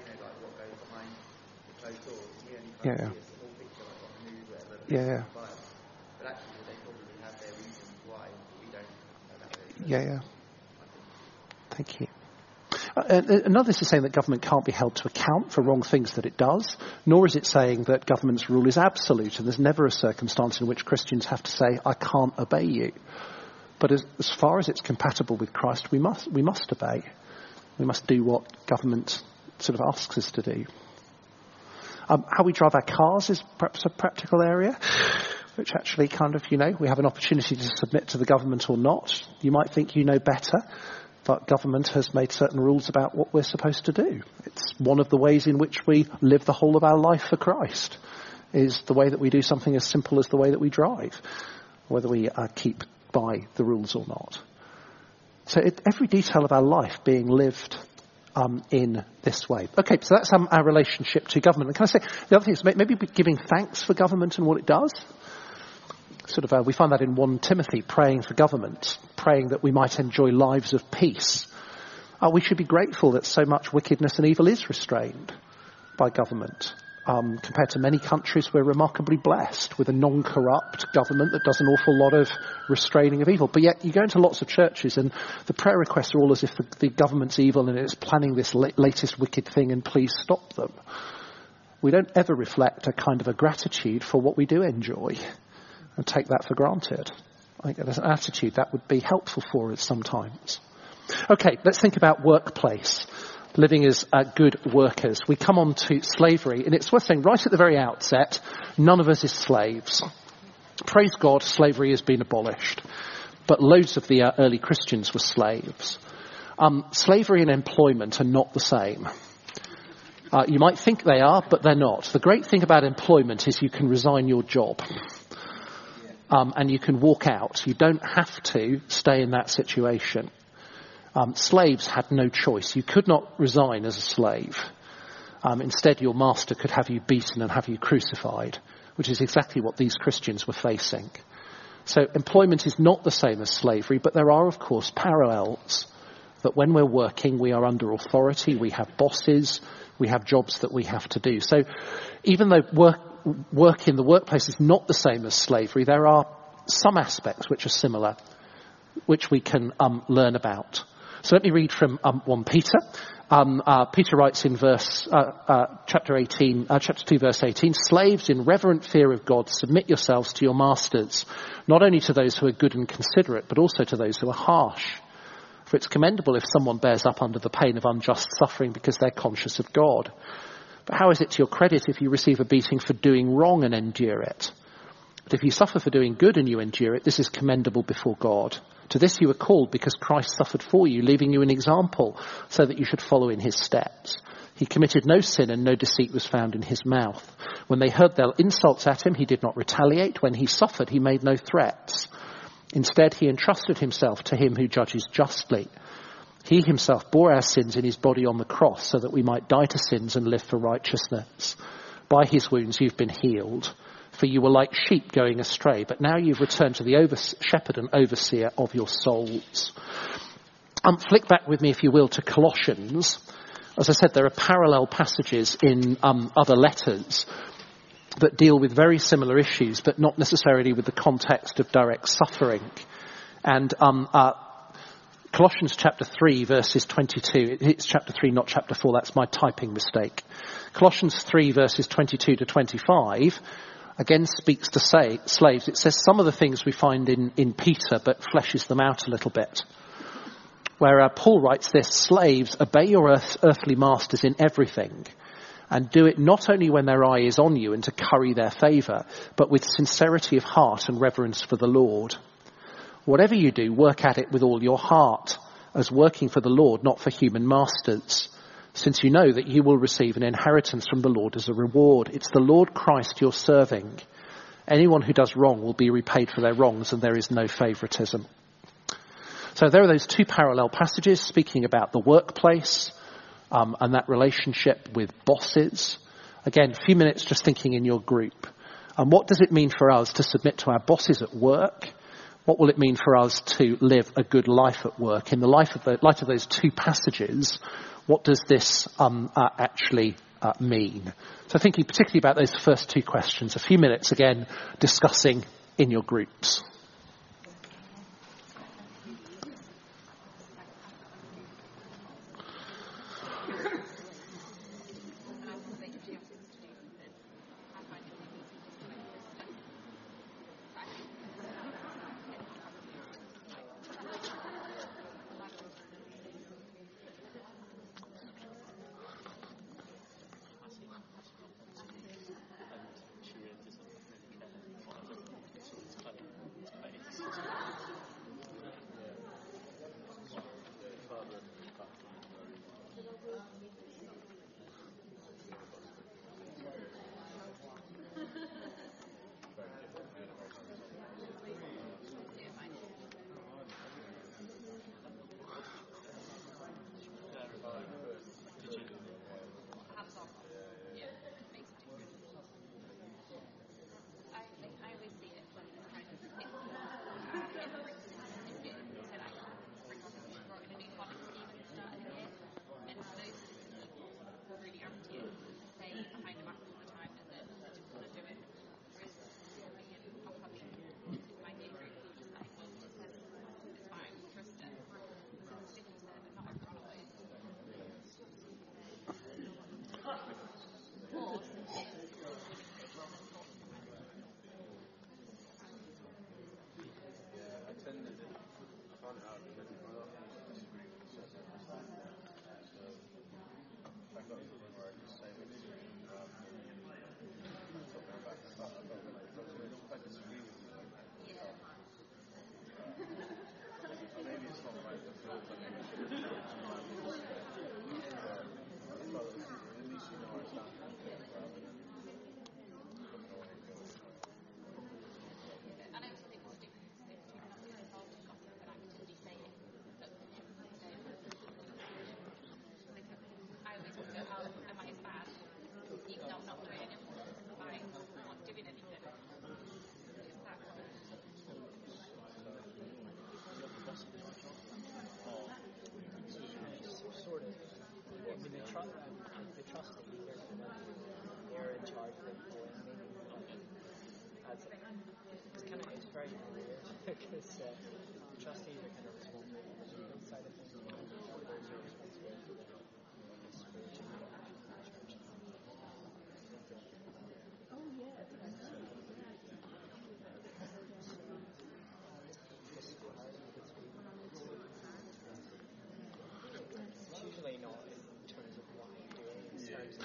Yeah. Yeah. Yeah. Yeah. Yeah. Thank you. Uh, another is saying that government can't be held to account for wrong things that it does, nor is it saying that government's rule is absolute and there's never a circumstance in which Christians have to say, I can't obey you. But as, as far as it's compatible with Christ, we must we must obey. We must do what government sort of asks us to do. Um, how we drive our cars is perhaps a practical area, which actually kind of, you know, we have an opportunity to submit to the government or not. You might think you know better, but government has made certain rules about what we're supposed to do. It's one of the ways in which we live the whole of our life for Christ, is the way that we do something as simple as the way that we drive, whether we uh, keep by the rules or not. So it, every detail of our life being lived um, in this way. Okay, so that's um, our relationship to government. And can I say, the other thing is maybe giving thanks for government and what it does. Sort of, uh, we find that in First Timothy, praying for government, praying that we might enjoy lives of peace. Uh, we should be grateful that so much wickedness and evil is restrained by government. Um, compared to many countries, we're remarkably blessed with a non-corrupt government that does an awful lot of restraining of evil. But yet you go into lots of churches and the prayer requests are all as if the, the government's evil and it's planning this la- latest wicked thing and please stop them. We don't ever reflect a kind of a gratitude for what we do enjoy and take that for granted. I think as an attitude that would be helpful for us sometimes. Okay, let's think about workplace. Living as uh, good workers. We come on to slavery, and it's worth saying right at the very outset, none of us is slaves. Praise God, slavery has been abolished. But loads of the uh, early Christians were slaves. Um, slavery and employment are not the same. Uh, you might think they are, but they're not. The great thing about employment is you can resign your job. Um, and you can walk out. You don't have to stay in that situation. Um, slaves had no choice. You could not resign as a slave. Um, instead, your master could have you beaten and have you crucified, which is exactly what these Christians were facing. So employment is not the same as slavery, but there are, of course, parallels. That when we're working, we are under authority, we have bosses, we have jobs that we have to do. So even though work, work in the workplace is not the same as slavery, there are some aspects which are similar, which we can um, learn about. So let me read from um, First Peter. Um, uh, Peter writes in verse uh, uh, chapter eighteen, uh, chapter two, verse eighteen. Slaves, in reverent fear of God, submit yourselves to your masters, not only to those who are good and considerate, but also to those who are harsh. For it's commendable if someone bears up under the pain of unjust suffering because they're conscious of God. But how is it to your credit if you receive a beating for doing wrong and endure it? But if you suffer for doing good and you endure it, this is commendable before God. To this you were called because Christ suffered for you, leaving you an example so that you should follow in his steps. He committed no sin and no deceit was found in his mouth. When they heard their insults at him, he did not retaliate. When he suffered, he made no threats. Instead, he entrusted himself to him who judges justly. He himself bore our sins in his body on the cross so that we might die to sins and live for righteousness. By his wounds you've been healed. For you were like sheep going astray, but now you've returned to the over- shepherd and overseer of your souls. Um, flick back with me, if you will, to Colossians. As I said, there are parallel passages in um, other letters that deal with very similar issues, but not necessarily with the context of direct suffering. And um, uh, Colossians chapter three, verses twenty-two. It's chapter three, not chapter four. That's my typing mistake. Colossians three, verses twenty-two to twenty-five. Again speaks to say, slaves. It says some of the things we find in, in Peter, but fleshes them out a little bit. Where uh, Paul writes this, slaves, obey your earth, earthly masters in everything, and do it not only when their eye is on you and to curry their favour, but with sincerity of heart and reverence for the Lord. Whatever you do, work at it with all your heart, as working for the Lord, not for human masters, since you know that you will receive an inheritance from the Lord as a reward. It's the Lord Christ you're serving. Anyone who does wrong will be repaid for their wrongs, and there is no favouritism. So there are those two parallel passages speaking about the workplace um, and that relationship with bosses. Again, a few minutes just thinking in your group. And what does it mean for us to submit to our bosses at work? What will it mean for us to live a good life at work? In the life of the, light of those two passages, what does this um, uh, actually uh, mean? So thinking particularly about those first two questions, a few minutes again discussing in your groups. this uh, trustees are kind of responsible for the legal side of things, and boards are responsible for the spiritual action of the church. Oh, yeah. It's usually not in terms of what I'm doing, it's in terms of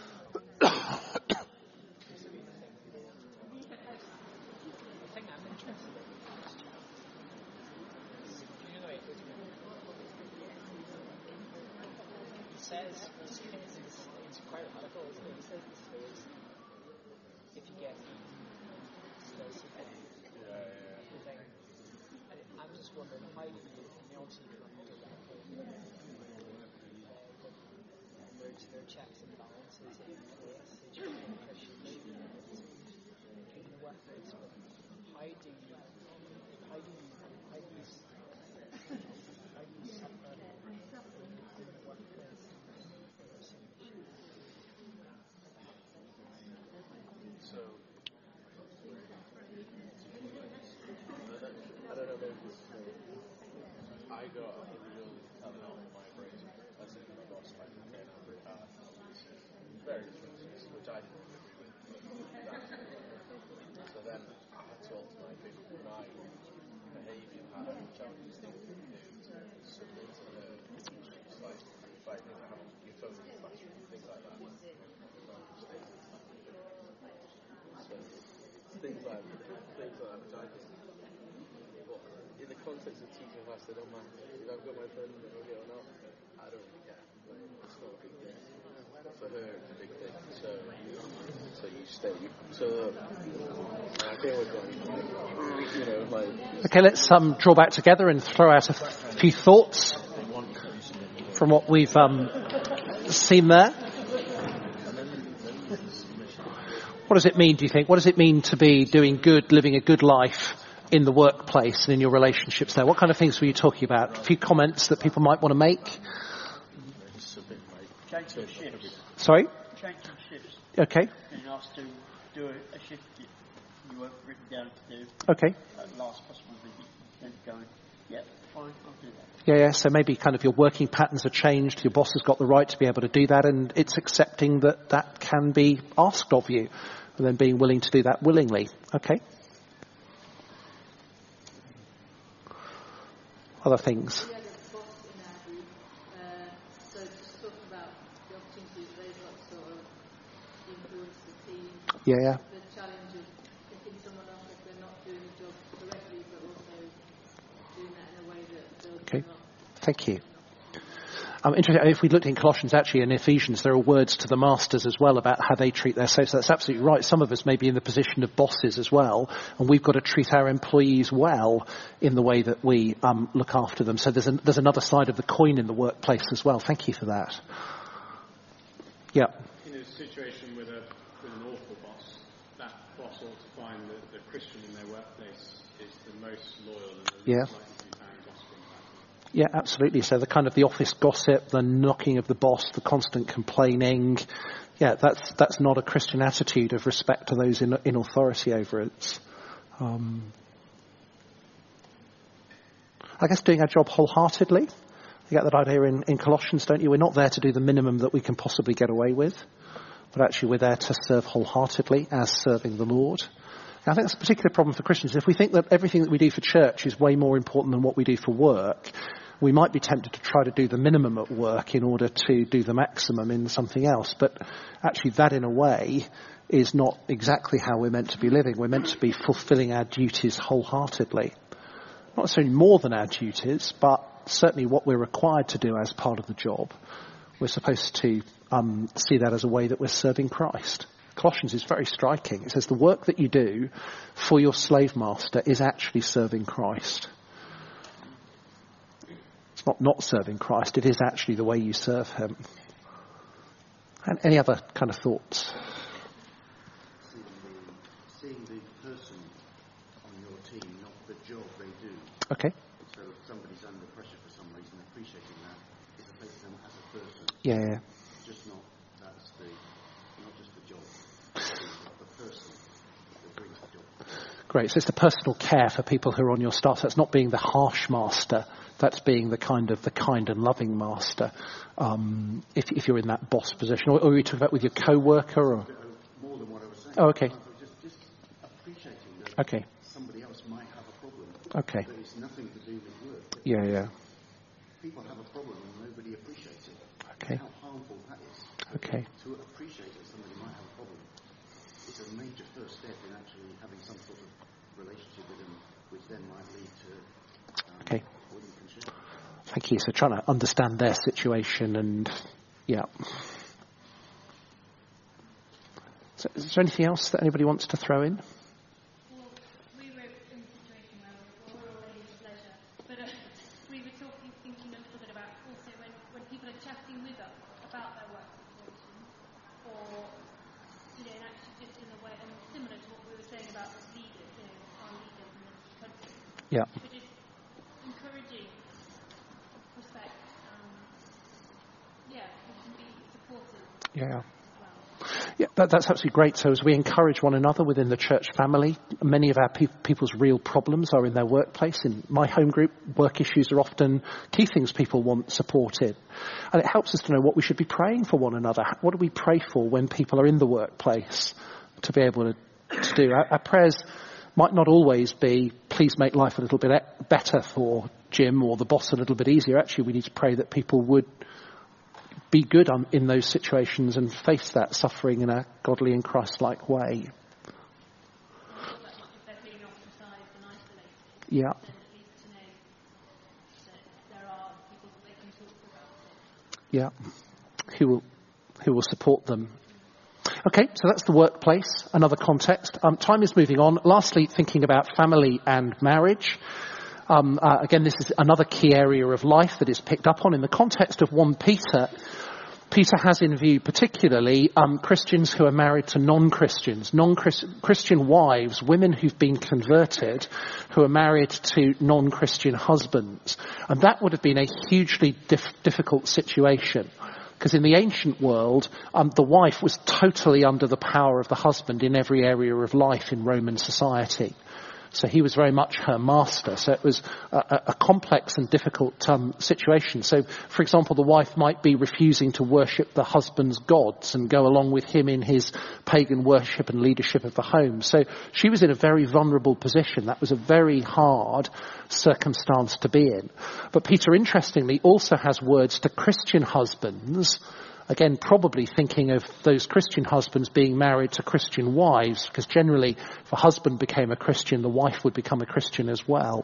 the thing I'm interested in is usually he says it's, it's, it's quite radical, isn't it? He says this phrase, if you get me, still submit. Yeah, yeah, yeah. And I'm just wondering, how do you, you know, obviously come directly, uh, there's there are checks and balances in place that you can appreciate in the workplace, but how do you, how do you, how do you, how do you separate in the workplace? So, I don't know, maybe this, I got a real amount of vibration as in my boss, like, okay, now we're at very choices, which I didn't agree with. But so then I had to alter my my behaviour pattern, which I was thinking to do to submit to her. It's like, like, you know, having your phone in the classroom, things like that. So, things like, things like that, which I think, well, in the context of teaching class, they don't mind. If I've got my phone in the video or not, I don't really care. Like, it's not a big deal. For her, it's a big thing. So, so you stay. So, I feel like, you know, like. Okay, let's um, draw back together and throw out a f- few thoughts from what we've um, seen there. What does it mean, do you think? What does it mean to be doing good, living a good life in the workplace and in your relationships there? What kind of things were you talking about? A few comments that people might want to make? Changing shifts. Sorry? Changing shifts. Okay. Being asked to do a, a shift that you weren't written down to do. Okay. At the last possible visit. Then going, yeah, fine, I'll do that. Yeah, yeah, so maybe kind of your working patterns are changed, your boss has got the right to be able to do that, and it's accepting that that can be asked of you, and then being willing to do that willingly. Okay. Other things? Yeah, yeah. The challenge of picking someone up if they're not doing the job correctly, but also doing that in a way that they'll Okay. not. Thank you. Um, interesting. If we looked in Colossians, actually, in Ephesians, there are words to the masters as well about how they treat their slaves. So that's absolutely right. Some of us may be in the position of bosses as well, and we've got to treat our employees well in the way that we um, look after them. So there's, an, there's another side of the coin in the workplace as well. Thank you for that. Yeah. In a situation with, a, with an awful boss, that boss ought to find that the Christian in their workplace is the most loyal and the Yeah. most likely to be found gossiping about them. Yeah, absolutely. So the kind of the office gossip, the knocking of the boss, the constant complaining, yeah, that's that's not a Christian attitude of respect to those in, in authority over it. Um, I guess doing our job wholeheartedly. You get that idea in, in Colossians, don't you? We're not there to do the minimum that we can possibly get away with, but actually we're there to serve wholeheartedly as serving the Lord. And I think that's a particular problem for Christians. If we think that everything that we do for church is way more important than what we do for work, we might be tempted to try to do the minimum at work in order to do the maximum in something else. But actually that, in a way, is not exactly how we're meant to be living. We're meant to be fulfilling our duties wholeheartedly. Not necessarily more than our duties, but certainly what we're required to do as part of the job. We're supposed to um, see that as a way that we're serving Christ. Colossians is very striking. It says the work that you do for your slave master is actually serving Christ. It's not not serving Christ. It is actually the way you serve him. And any other kind of thoughts? Seeing the, seeing the person on your team, not the job they do. Okay. So if somebody's under pressure for some reason, appreciating that is affecting them as a person. Yeah, yeah. Just not that's the not just the job, the person that brings the job. great. So it's the personal care for people who are on your staff. So it's not being the harsh master. That's being the kind of the kind and loving master. Um, if, if you're in that boss position, or, or are you talking about with your co-worker, or more than what I was saying. Oh, okay. Just, just appreciating that Okay. somebody else might have a problem. Okay. But it's nothing to do with work. Yeah, yeah. People have a problem and nobody appreciates it. Okay. How harmful that is. Okay. To appreciate that somebody might have a problem is a major first step in actually having some sort of relationship with them, which then might lead to um, Okay. what you can share. Thank you. So trying to understand their situation and, yeah. So is there anything else that anybody wants to throw in? Well, we were in a situation where we were already in pleasure, but uh, we were talking, thinking a little bit about also when, when people are chatting with us about their work situation, or, you know, and actually just in a way, and similar to what we were saying about leaders, you know, our leaders in this country. Yeah. But just encouraging respect, um, yeah, we can be supportive. Yeah. Yeah, that, that's absolutely great. So as we encourage one another within the church family, many of our pe- people's real problems are in their workplace. In my home group, work issues are often key things people want supported. And it helps us to know what we should be praying for one another. What do we pray for when people are in the workplace to be able to, to do? Our, our prayers might not always be, please make life a little bit e- better for Jim or the boss a little bit easier. Actually, we need to pray that people would be good on, in those situations and face that suffering in a godly and Christ-like way. Yeah. Yeah. Who will, who will support them. Okay, so that's the workplace, another context. Um, time is moving on. Lastly, thinking about family and marriage. Um, uh, again, this is another key area of life that is picked up on in the context of First Peter. Peter has in view particularly um, Christians who are married to non-Christians, non-Christian wives, women who've been converted, who are married to non-Christian husbands. And that would have been a hugely dif- difficult situation. Because in the ancient world, um, the wife was totally under the power of the husband in every area of life in Roman society. So he was very much her master. So it was a, a complex and difficult um, situation. So, for example, the wife might be refusing to worship the husband's gods and go along with him in his pagan worship and leadership of the home. So she was in a very vulnerable position. That was a very hard circumstance to be in. But Peter, interestingly, also has words to Christian husbands. Again, probably thinking of those Christian husbands being married to Christian wives, because generally, if a husband became a Christian, the wife would become a Christian as well.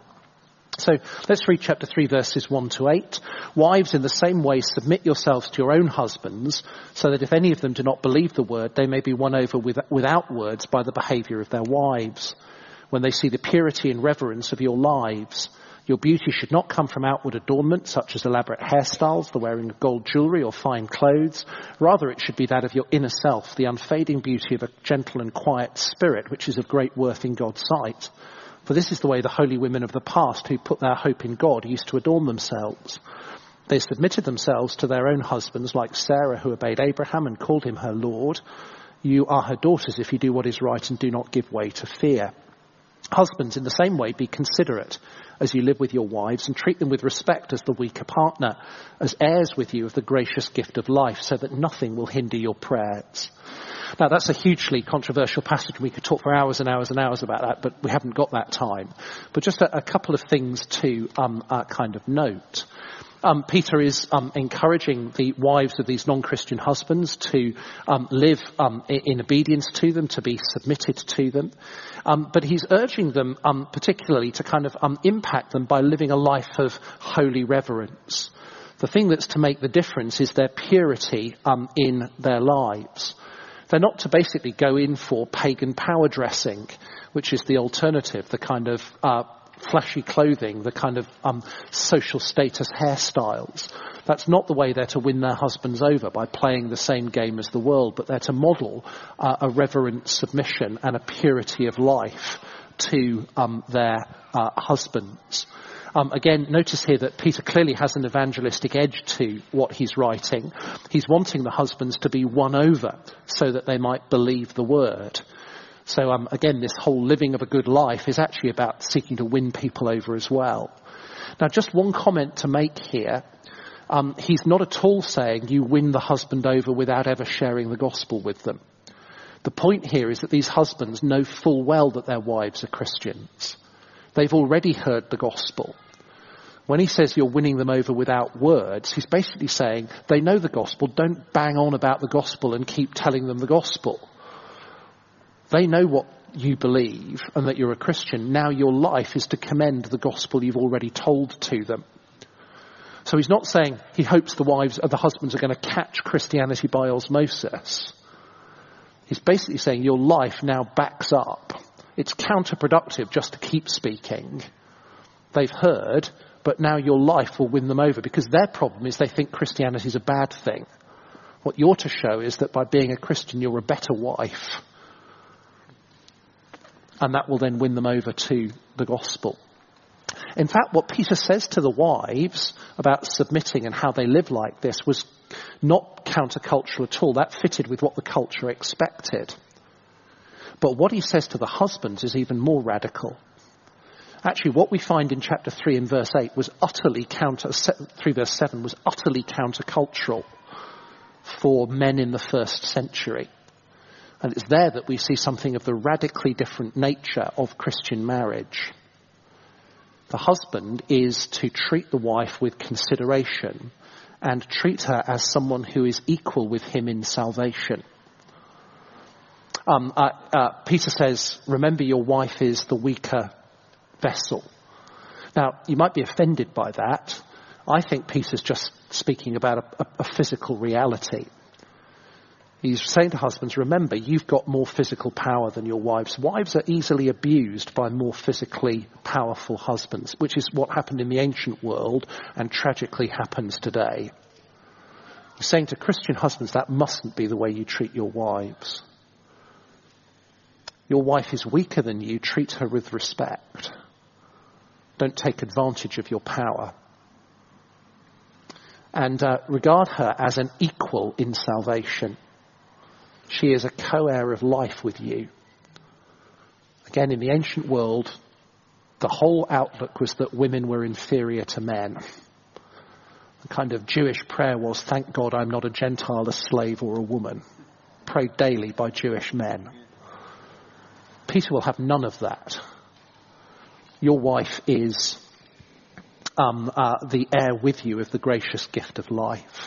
So let's read chapter three, verses one to eight. Wives, in the same way, submit yourselves to your own husbands, so that if any of them do not believe the word, they may be won over with, without words by the behaviour of their wives, when they see the purity and reverence of your lives. Your beauty should not come from outward adornment, such as elaborate hairstyles, the wearing of gold jewellery or fine clothes. Rather, it should be that of your inner self, the unfading beauty of a gentle and quiet spirit, which is of great worth in God's sight. For this is the way the holy women of the past, who put their hope in God, used to adorn themselves. They submitted themselves to their own husbands, like Sarah, who obeyed Abraham and called him her Lord. You are her daughters if you do what is right and do not give way to fear. Husbands, in the same way, be considerate as you live with your wives, and treat them with respect as the weaker partner, as heirs with you of the gracious gift of life, so that nothing will hinder your prayers. Now, that's a hugely controversial passage. We could talk for hours and hours and hours about that, but we haven't got that time. But just a, a couple of things to um, uh, kind of note. Um, Peter is um, encouraging the wives of these non-Christian husbands to um, live um, in, in obedience to them, to be submitted to them. Um, but he's urging them um, particularly to kind of um, impact them by living a life of holy reverence. The thing that's to make the difference is their purity um, in their lives. They're not to basically go in for pagan power dressing, which is the alternative, the kind of uh, flashy clothing, the kind of um, social status hairstyles. That's not the way they're to win their husbands over, by playing the same game as the world, but they're to model uh, a reverent submission and a purity of life to um, their uh, husbands. Um, again, notice here that Peter clearly has an evangelistic edge to what he's writing. He's wanting the husbands to be won over so that they might believe the word. So um, again, this whole living of a good life is actually about seeking to win people over as well. Now, just one comment to make here. Um, he's not at all saying you win the husband over without ever sharing the gospel with them. The point here is that these husbands know full well that their wives are Christians. They've already heard the gospel. When he says you're winning them over without words, he's basically saying they know the gospel. Don't bang on about the gospel and keep telling them the gospel. They know what you believe and that you're a Christian. Now your life is to commend the gospel you've already told to them. So he's not saying he hopes the wives or the husbands are going to catch Christianity by osmosis. He's basically saying your life now backs up. It's counterproductive just to keep speaking. They've heard, but now your life will win them over because their problem is they think Christianity is a bad thing. What you're to show is that by being a Christian, you're a better wife. And that will then win them over to the gospel. In fact, what Peter says to the wives about submitting and how they live like this was not countercultural at all. That fitted with what the culture expected. But what he says to the husbands is even more radical. Actually, what we find in chapter three and verse eight was utterly counter, three verse seven was utterly countercultural for men in the first century. And it's there that we see something of the radically different nature of Christian marriage. The husband is to treat the wife with consideration and treat her as someone who is equal with him in salvation. Um, uh, uh, Peter says, remember your wife is the weaker vessel. Now, you might be offended by that. I think Peter's just speaking about a, a, a physical reality. He's saying to husbands, remember, you've got more physical power than your wives. Wives are easily abused by more physically powerful husbands, which is what happened in the ancient world and tragically happens today. He's saying to Christian husbands, that mustn't be the way you treat your wives. Your wife is weaker than you, treat her with respect. Don't take advantage of your power. And uh, regard her as an equal in salvation. She is a co-heir of life with you. Again, in the ancient world, the whole outlook was that women were inferior to men. The kind of Jewish prayer was, thank God I'm not a Gentile, a slave or a woman. Prayed daily by Jewish men. Peter will have none of that. Your wife is um, uh, the heir with you of the gracious gift of life.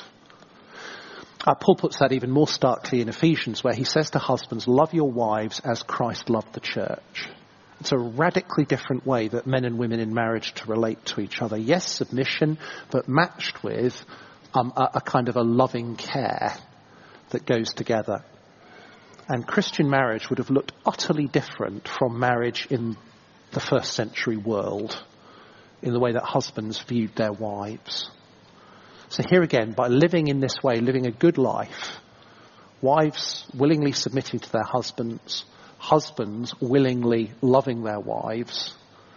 Uh, Paul puts that even more starkly in Ephesians, where he says to husbands, love your wives as Christ loved the church. It's a radically different way that men and women in marriage to relate to each other. Yes, submission, but matched with um, a, a kind of a loving care that goes together. And Christian marriage would have looked utterly different from marriage in the first century world, in the way that husbands viewed their wives. So here again, by living in this way, living a good life, wives willingly submitting to their husbands, husbands willingly loving their wives,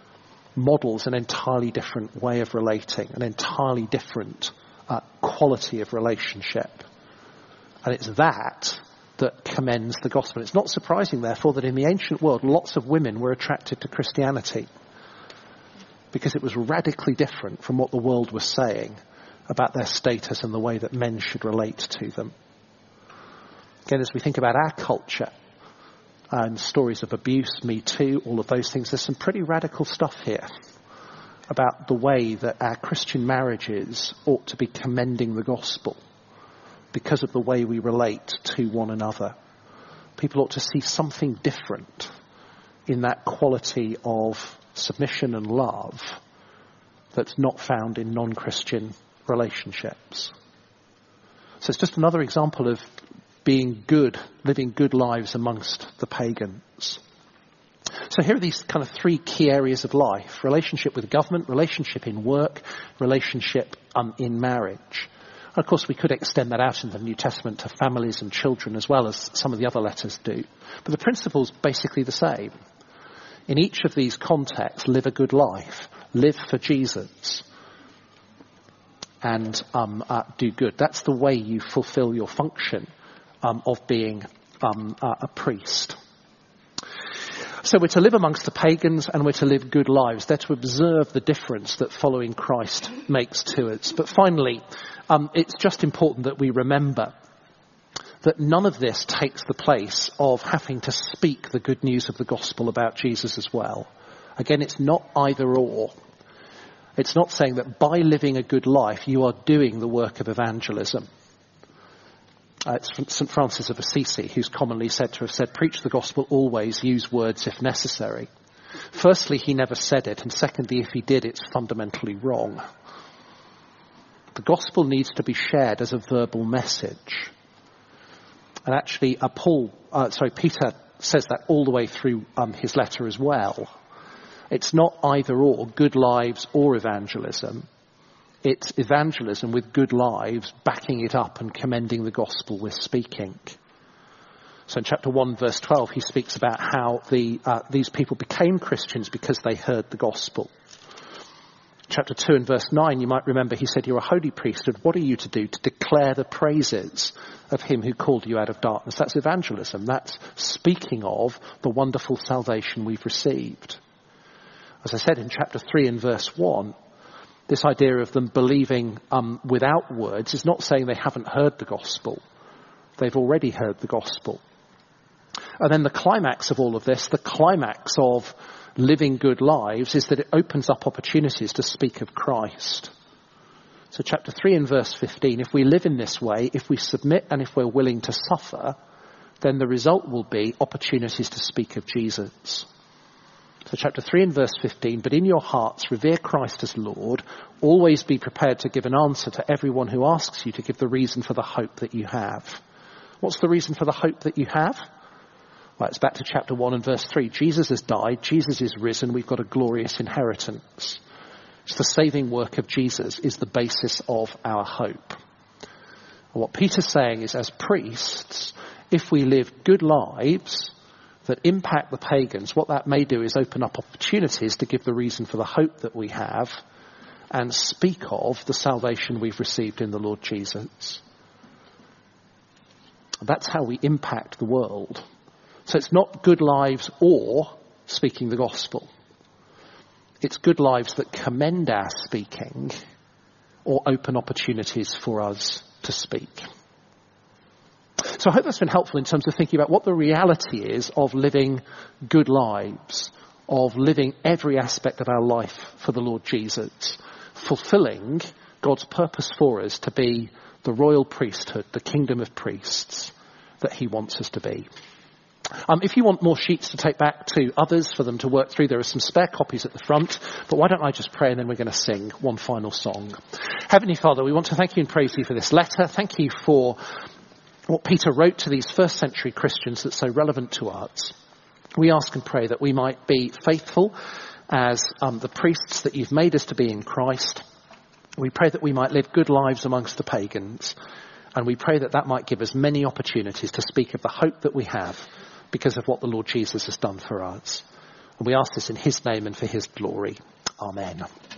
models an entirely different way of relating, an entirely different uh, quality of relationship. And it's that that commends the gospel. It's not surprising, therefore, that in the ancient world, lots of women were attracted to Christianity because it was radically different from what the world was saying about their status and the way that men should relate to them. Again, as we think about our culture and stories of abuse, Me Too, all of those things, there's some pretty radical stuff here about the way that our Christian marriages ought to be commending the gospel because of the way we relate to one another. People ought to see something different in that quality of submission and love that's not found in non-Christian relationships. So it's just another example of being good, living good lives amongst the pagans. So here are these kind of three key areas of life: relationship with government, relationship in work, relationship um, in marriage. And of course, we could extend that out in the New Testament to families and children as well as some of the other letters do. But the principle's basically the same. In each of these contexts, live a good life. Live for Jesus. And um, uh, do good. That's the way you fulfill your function um, of being um, uh, a priest. So we're to live amongst the pagans and we're to live good lives. They're to observe the difference that following Christ makes to us. But finally, um, it's just important that we remember that none of this takes the place of having to speak the good news of the gospel about Jesus as well. Again, it's not either or. It's not saying that by living a good life, you are doing the work of evangelism. Uh, it's from Saint Francis of Assisi, who's commonly said to have said, preach the gospel always, use words if necessary. Firstly, he never said it, and secondly, if he did, it's fundamentally wrong. The gospel needs to be shared as a verbal message. And actually, uh, Paul, uh, sorry, Peter says that all the way through um, his letter as well. It's not either or, good lives or evangelism. It's evangelism with good lives, backing it up and commending the gospel with speaking. So in chapter one, verse twelve, he speaks about how the uh, these people became Christians because they heard the gospel. Chapter two and verse nine, you might remember, he said, you're a holy priesthood. What are you to do? To declare the praises of him who called you out of darkness. That's evangelism. That's speaking of the wonderful salvation we've received. As I said in chapter three and verse one, this idea of them believing um, without words is not saying they haven't heard the gospel. They've already heard the gospel. And then the climax of all of this, the climax of living good lives, is that it opens up opportunities to speak of Christ. So chapter three and verse fifteen, if we live in this way, if we submit and if we're willing to suffer, then the result will be opportunities to speak of Jesus. So chapter three and verse fifteen, but in your hearts revere Christ as Lord, always be prepared to give an answer to everyone who asks you to give the reason for the hope that you have. What's the reason for the hope that you have? Well, it's back to chapter one and verse three. Jesus has died, Jesus is risen, we've got a glorious inheritance. It's the saving work of Jesus is the basis of our hope. And what Peter's saying is, as priests, if we live good lives that impact the pagans, what that may do is open up opportunities to give the reason for the hope that we have and speak of the salvation we've received in the Lord Jesus. That's how we impact the world. So it's not good lives or speaking the gospel. It's good lives that commend our speaking or open opportunities for us to speak. So I hope that's been helpful in terms of thinking about what the reality is of living good lives, of living every aspect of our life for the Lord Jesus, fulfilling God's purpose for us to be the royal priesthood, the kingdom of priests that he wants us to be. Um, if you want more sheets to take back to others for them to work through, there are some spare copies at the front. But why don't I just pray and then we're going to sing one final song. Heavenly Father, we want to thank you and praise you for this letter. Thank you for what Peter wrote to these first century Christians that's so relevant to us. We ask and pray that we might be faithful as um, the priests that you've made us to be in Christ. We pray that we might live good lives amongst the pagans. And we pray that that might give us many opportunities to speak of the hope that we have because of what the Lord Jesus has done for us. And we ask this in his name and for his glory. Amen.